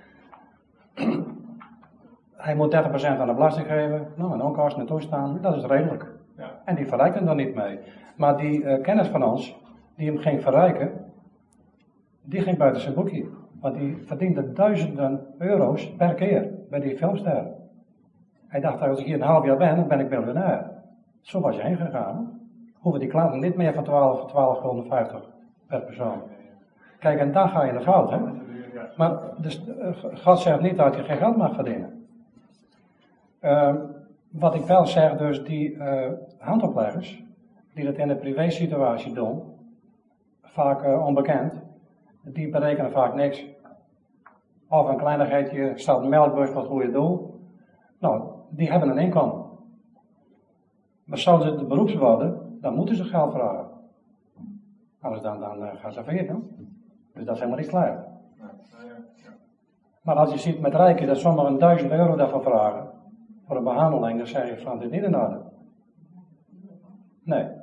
Hij moet 30% aan de belasting geven, nou en onkosten en toestaan, dat is redelijk. Ja. En die verrijkt hem dan niet mee. Maar die kennis van ons, die hem ging verrijken, die ging buiten zijn boekje. Want die verdiende duizenden euro's per keer bij die filmster. Hij dacht, als ik hier een half jaar ben, dan ben ik miljonair. Zo was je heen gegaan. Hoeven die klanten niet meer van 12,50 per persoon. Kijk, en dan ga je in de fout, hè. Maar dus, God zegt niet dat je geen geld mag verdienen. Wat ik wel zeg, dus die handopleggers, die dat in een privé situatie doen, vaak onbekend, die berekenen vaak niks. Of een kleinigheidje, staat een melkbus voor het goede doel. Nou, die hebben een inkomen. Maar zouden ze de beroeps worden, dan moeten ze geld vragen. Anders dan gaan ze failliet, hè? Dus dat is helemaal niet klaar. Maar als je ziet met rijken dat sommigen €1000 daarvoor vragen, voor een behandeling, dan zeg je van, dit is niet in orde. Nee.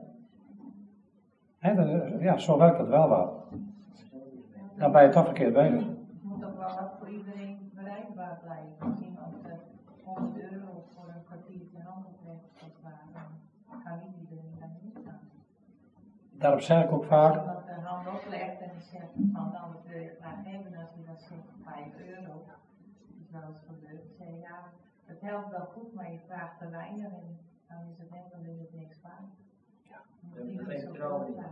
Ja, zo werkt het wel wat. Dan ben je toch verkeerd bezig. Het moet ook wel wat voor iedereen bereikbaar blijven. Als iemand €100 voor een kwartiertje handelpleeg kost, dan kan niet iedereen daar niet staan. Daarop zeg ik ook vaak. Als iemand de hand oplegt en zegt van, nou, dat wil je graag hebben, als je dat zegt €5. Dat is wel eens gebeurd. Zeg ja, het helpt wel goed, maar je vraagt te weinig en dan is het net, dan is het niks waard. Ja, dat is geen vertrouwen in.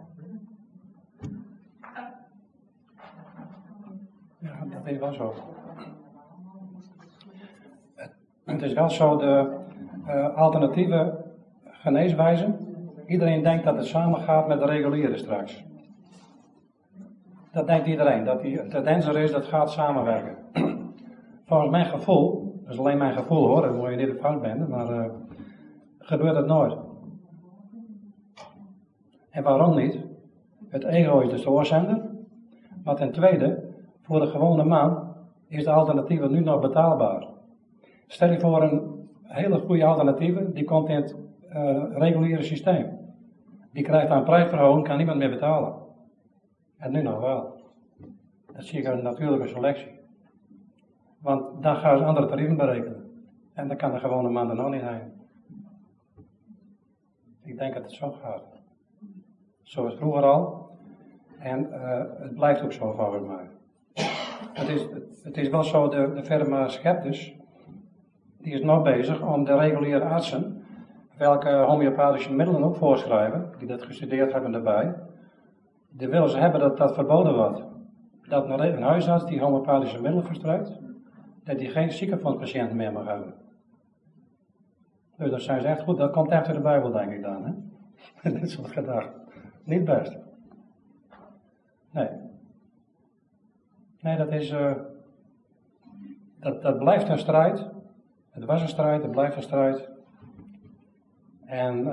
Ja, dat is wel zo. Het is wel zo, de alternatieve geneeswijze. Iedereen denkt dat het samengaat met de reguliere straks. Dat denkt iedereen, dat die tendens er is, dat gaat samenwerken. Volgens mijn gevoel, dat is alleen mijn gevoel hoor, dan moet je niet de fout bent, maar gebeurt het nooit. En waarom niet? Het ego is de stoorzender. Maar ten tweede, voor de gewone man is de alternatieve nu nog betaalbaar. Stel je voor een hele goede alternatieve, die komt in het reguliere systeem. Die krijgt aan prijsverhoging, kan niemand meer betalen. En nu nog wel. Dat zie ik als een natuurlijke selectie. Want dan gaan ze andere tarieven berekenen. En dan kan de gewone man er nog niet heen. Ik denk dat het zo gaat. Zo is het vroeger al. En het blijft ook zo volgens mij. Het is wel zo, de firma Scheptes, die is nog bezig om de reguliere artsen, welke homeopathische middelen ook voorschrijven, die dat gestudeerd hebben erbij, die willen ze hebben dat dat verboden wordt. Dat een huisarts die homeopathische middelen verstrijkt, dat die geen ziekenfondspatiënten meer mag hebben. Dus dat zijn ze echt goed, dat komt echt uit de Bijbel denk ik dan, hè? Dit soort gedachten. Niet best. Nee. Nee, dat is, dat blijft een strijd. Het was een strijd, het blijft een strijd. En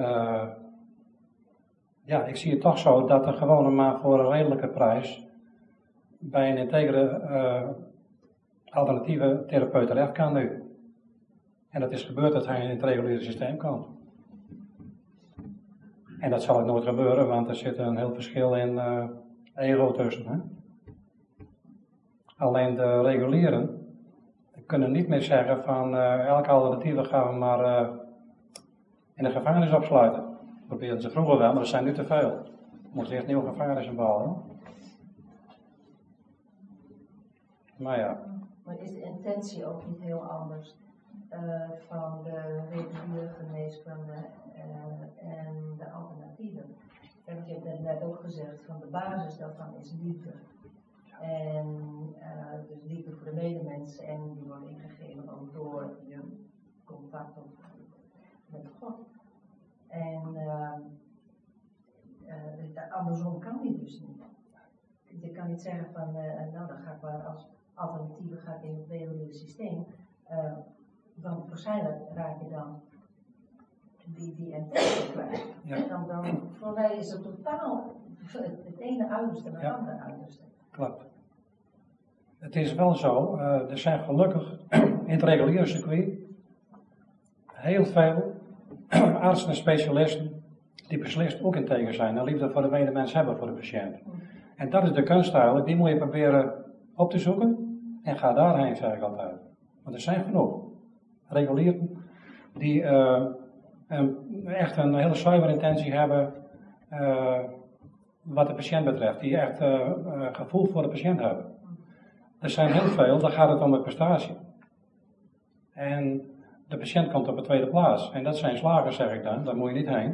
ja, ik zie het toch zo dat de gewone man voor een redelijke prijs bij een integere alternatieve therapeut terecht kan nu. En dat is gebeurd dat hij in het reguliere systeem komt. En dat zal ook nooit gebeuren, want er zit een heel verschil in ego tussen. Hè? Alleen de regulieren kunnen niet meer zeggen van elke alternatieve gaan we maar in de gevangenis opsluiten. Dat probeerden ze vroeger wel, maar dat zijn nu te veel. Er moeten eerst nieuwe gevangenissen bouwen. Maar ja. Maar is de intentie ook niet heel anders van de reguliere geneeskunde en de alternatieven? Want je hebt net ook gezegd, van de basis daarvan is liefde. En dus liefde voor de medemens en die wordt ingegeven ook door je contact met God. En andersom kan die dus niet. Je kan niet zeggen van, nou dan ga ik maar als alternatieve ga ik in het reguliere systeem. Want waarschijnlijk raak je dan die intentie kwijt. Ja. Dan voor mij is het totaal het ene uiterste en het andere uiterste. Klopt. Het is wel zo, er zijn gelukkig in het reguliere circuit heel veel artsen en specialisten, die beslist ook integer zijn en liefde voor de medemens hebben voor de patiënt. En dat is de kunst eigenlijk, die moet je proberen op te zoeken en ga daarheen, zeg ik altijd. Want er zijn genoeg regulieren die echt een hele zuivere intentie hebben wat de patiënt betreft, die echt gevoel voor de patiënt hebben. Er zijn heel veel, dan gaat het om de prestatie. En de patiënt komt op de tweede plaats. En dat zijn slagers, zeg ik dan, daar moet je niet heen.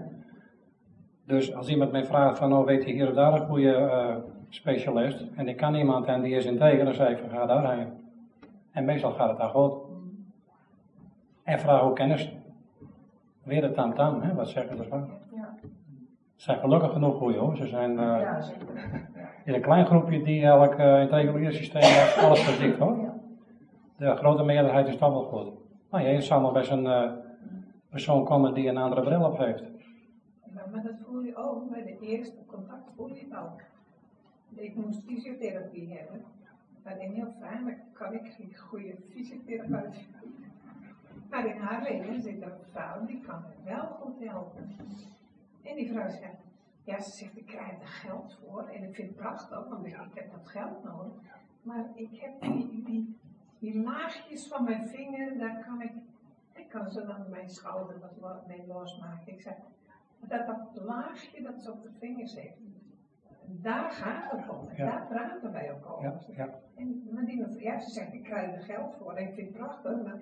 Dus als iemand mij vraagt van, oh, weet je hier of daar een goede specialist, en ik kan iemand en die is integer, dan zeg ik van, ga daarheen. En meestal gaat het dan goed. En vraag ook kennis. Weer de tam-tam, hè? Wat zeggen ze ervan? Ja. Ze zijn gelukkig genoeg goeie hoor. Ze zijn Ja, zeker. in een klein groepje die eigenlijk in het reguliere systeem alles verdikt hoor. Ja. De grote meerderheid is toch wel goed. Maar je zal nog best een persoon komen die een andere bril op heeft. Maar dat voel je ook bij de eerste contact, voel je het ook. Ik moest fysiotherapie hebben. Maar ik heel fijn, dan kan ik geen goede fysiotherapeut. Maar in haar leven zit er een vrouw die kan me wel goed helpen. En die vrouw zegt, ja, ze zegt, ik krijg er geld voor. En ik vind het prachtig, want ik heb dat geld nodig. Maar ik heb die laagjes van mijn vinger, daar ik kan ze dan mijn schouder wat mee losmaken. Ik zeg, dat laagje dat ze op de vingers heeft, daar gaat het om. En daar praten wij ook over. Ja. En maar ze zegt, ik krijg er geld voor. En ik vind het prachtig, maar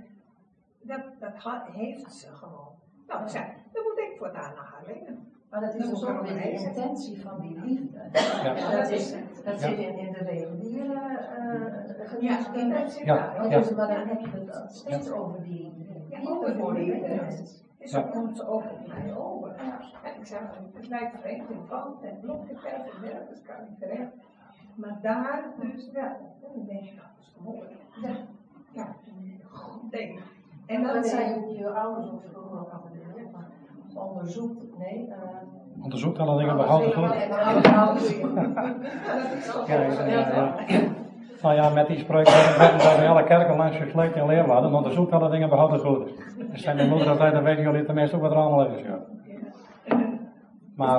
dat heeft ze gewoon. Nou, ik zeg, dan moet ik voortaan naar haar lenen. Maar dat is dus ook weer de intentie van die liefde. Ja. Dat zit in de reguliere geneeskunde. Ja. Maar dan heb je het steeds over die liefde voor de mens. En zo komt ze ook op mij over. En ik zeg, het lijkt vreemd in vand en blokgepeld en nergens kan ik terecht. Maar daar dus, ja, dan denk je, dat is mooi. Ja, goed denk ik. En dat zei je ouders ook vroeger ook altijd. Onderzoekt alle dingen behouden goed. Nou ja, met die spreuk werden bij alle kerken langs gesleept in Leeuwarden. Onderzoekt alle dingen behouden goed. Dus zijn mijn moeder altijd, dan weten jullie tenminste ook wat er allemaal is. Ja. Maar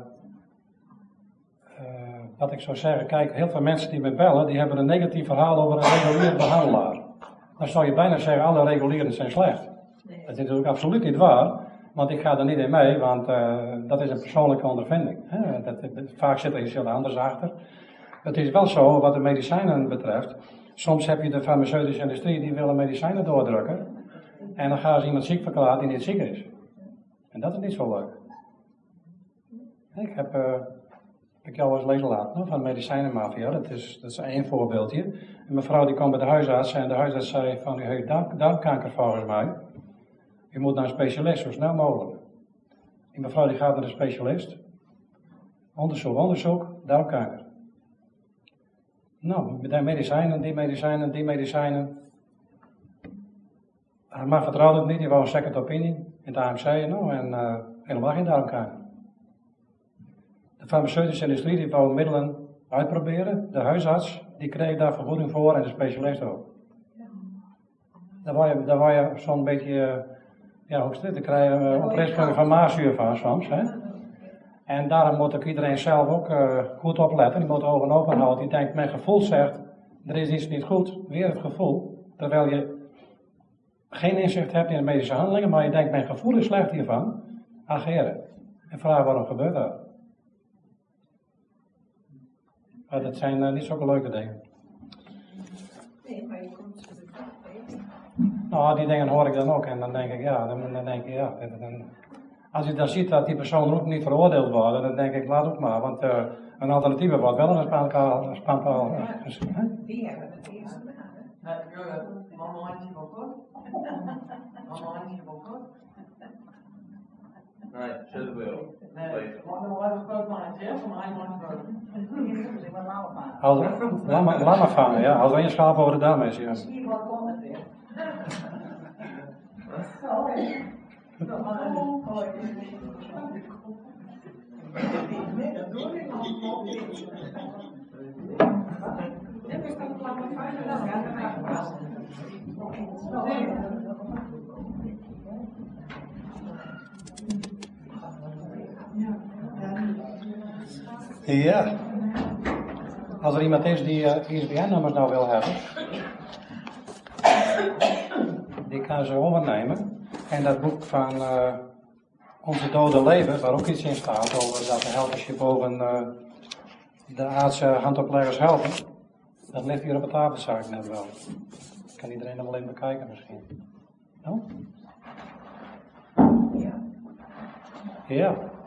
wat ik zou zeggen, kijk, heel veel mensen die me bellen, die hebben een negatief verhaal over een reguliere behandelaar. Dan zou je bijna zeggen, alle regulieren zijn slecht. Dat is natuurlijk absoluut niet waar. Want ik ga er niet in mee, want dat is een persoonlijke ondervinding. Hè? Vaak zit er iets heel anders achter. Het is wel zo, wat de medicijnen betreft. Soms heb je de farmaceutische industrie, die willen medicijnen doordrukken. En dan gaan ze iemand ziek verklaren die niet ziek is. En dat is niet zo leuk. Ik heb jou eens lezen laten van de medicijnenmafia. Dat is één voorbeeldje. Een mevrouw die kwam bij de huisarts en de huisarts zei van, u heeft darmkanker volgens mij. U moet naar een specialist, zo snel mogelijk. Die mevrouw die gaat naar de specialist. Onderzoek, darmkanker. Nou, met die medicijnen. Haar man vertrouwde het niet, die wou een second opinie in het AMC. Nou, en helemaal geen darmkanker. De farmaceutische industrie die wou middelen uitproberen. De huisarts die kreeg daar vergoeding voor en de specialist ook. Daar wou je zo'n beetje... Ja, hoe is dit? Dan krijg je oprispingen van maagzuur van soms. Hè? En daarom moet ook iedereen zelf ook goed opletten. Die moet ogen open houden. Die denkt, mijn gevoel zegt, er is iets niet goed. Weer het gevoel. Terwijl je geen inzicht hebt in de medische handelingen, maar je denkt, mijn gevoel is slecht hiervan. Ageren. En vragen waarom gebeurt dat? Maar dat zijn niet zulke leuke dingen. Nee, maar je komt ze de dag tegen. Nou, die dingen hoor ik dan ook en dan denk ik, als je dan ziet dat die persoon ook niet veroordeeld wordt, dan denk ik, laat ook maar, want een alternatieve wordt wel een spanpaal. Die hebben het eerst gedaan. Mama handje van God. Mama handje van God. Nee, zullen we wel. Nee, maar dan hebben we ook maar een tje van mijn handje. Ik ben Laat maar vangen, ja. Als er een schaap over de dam is, ja. Zie je wat komt het weer? Ja. Als er iemand is die ISBN-nummers nou wil hebben, die kan ze overnemen. En dat boek van Onze Dode Leven, waar ook iets in staat over dat de helpers je boven de aardse handopleggers helpen, dat ligt hier op de tafel, zei ik net wel. Kan iedereen nog wel even bekijken misschien? No? Ja. Ja.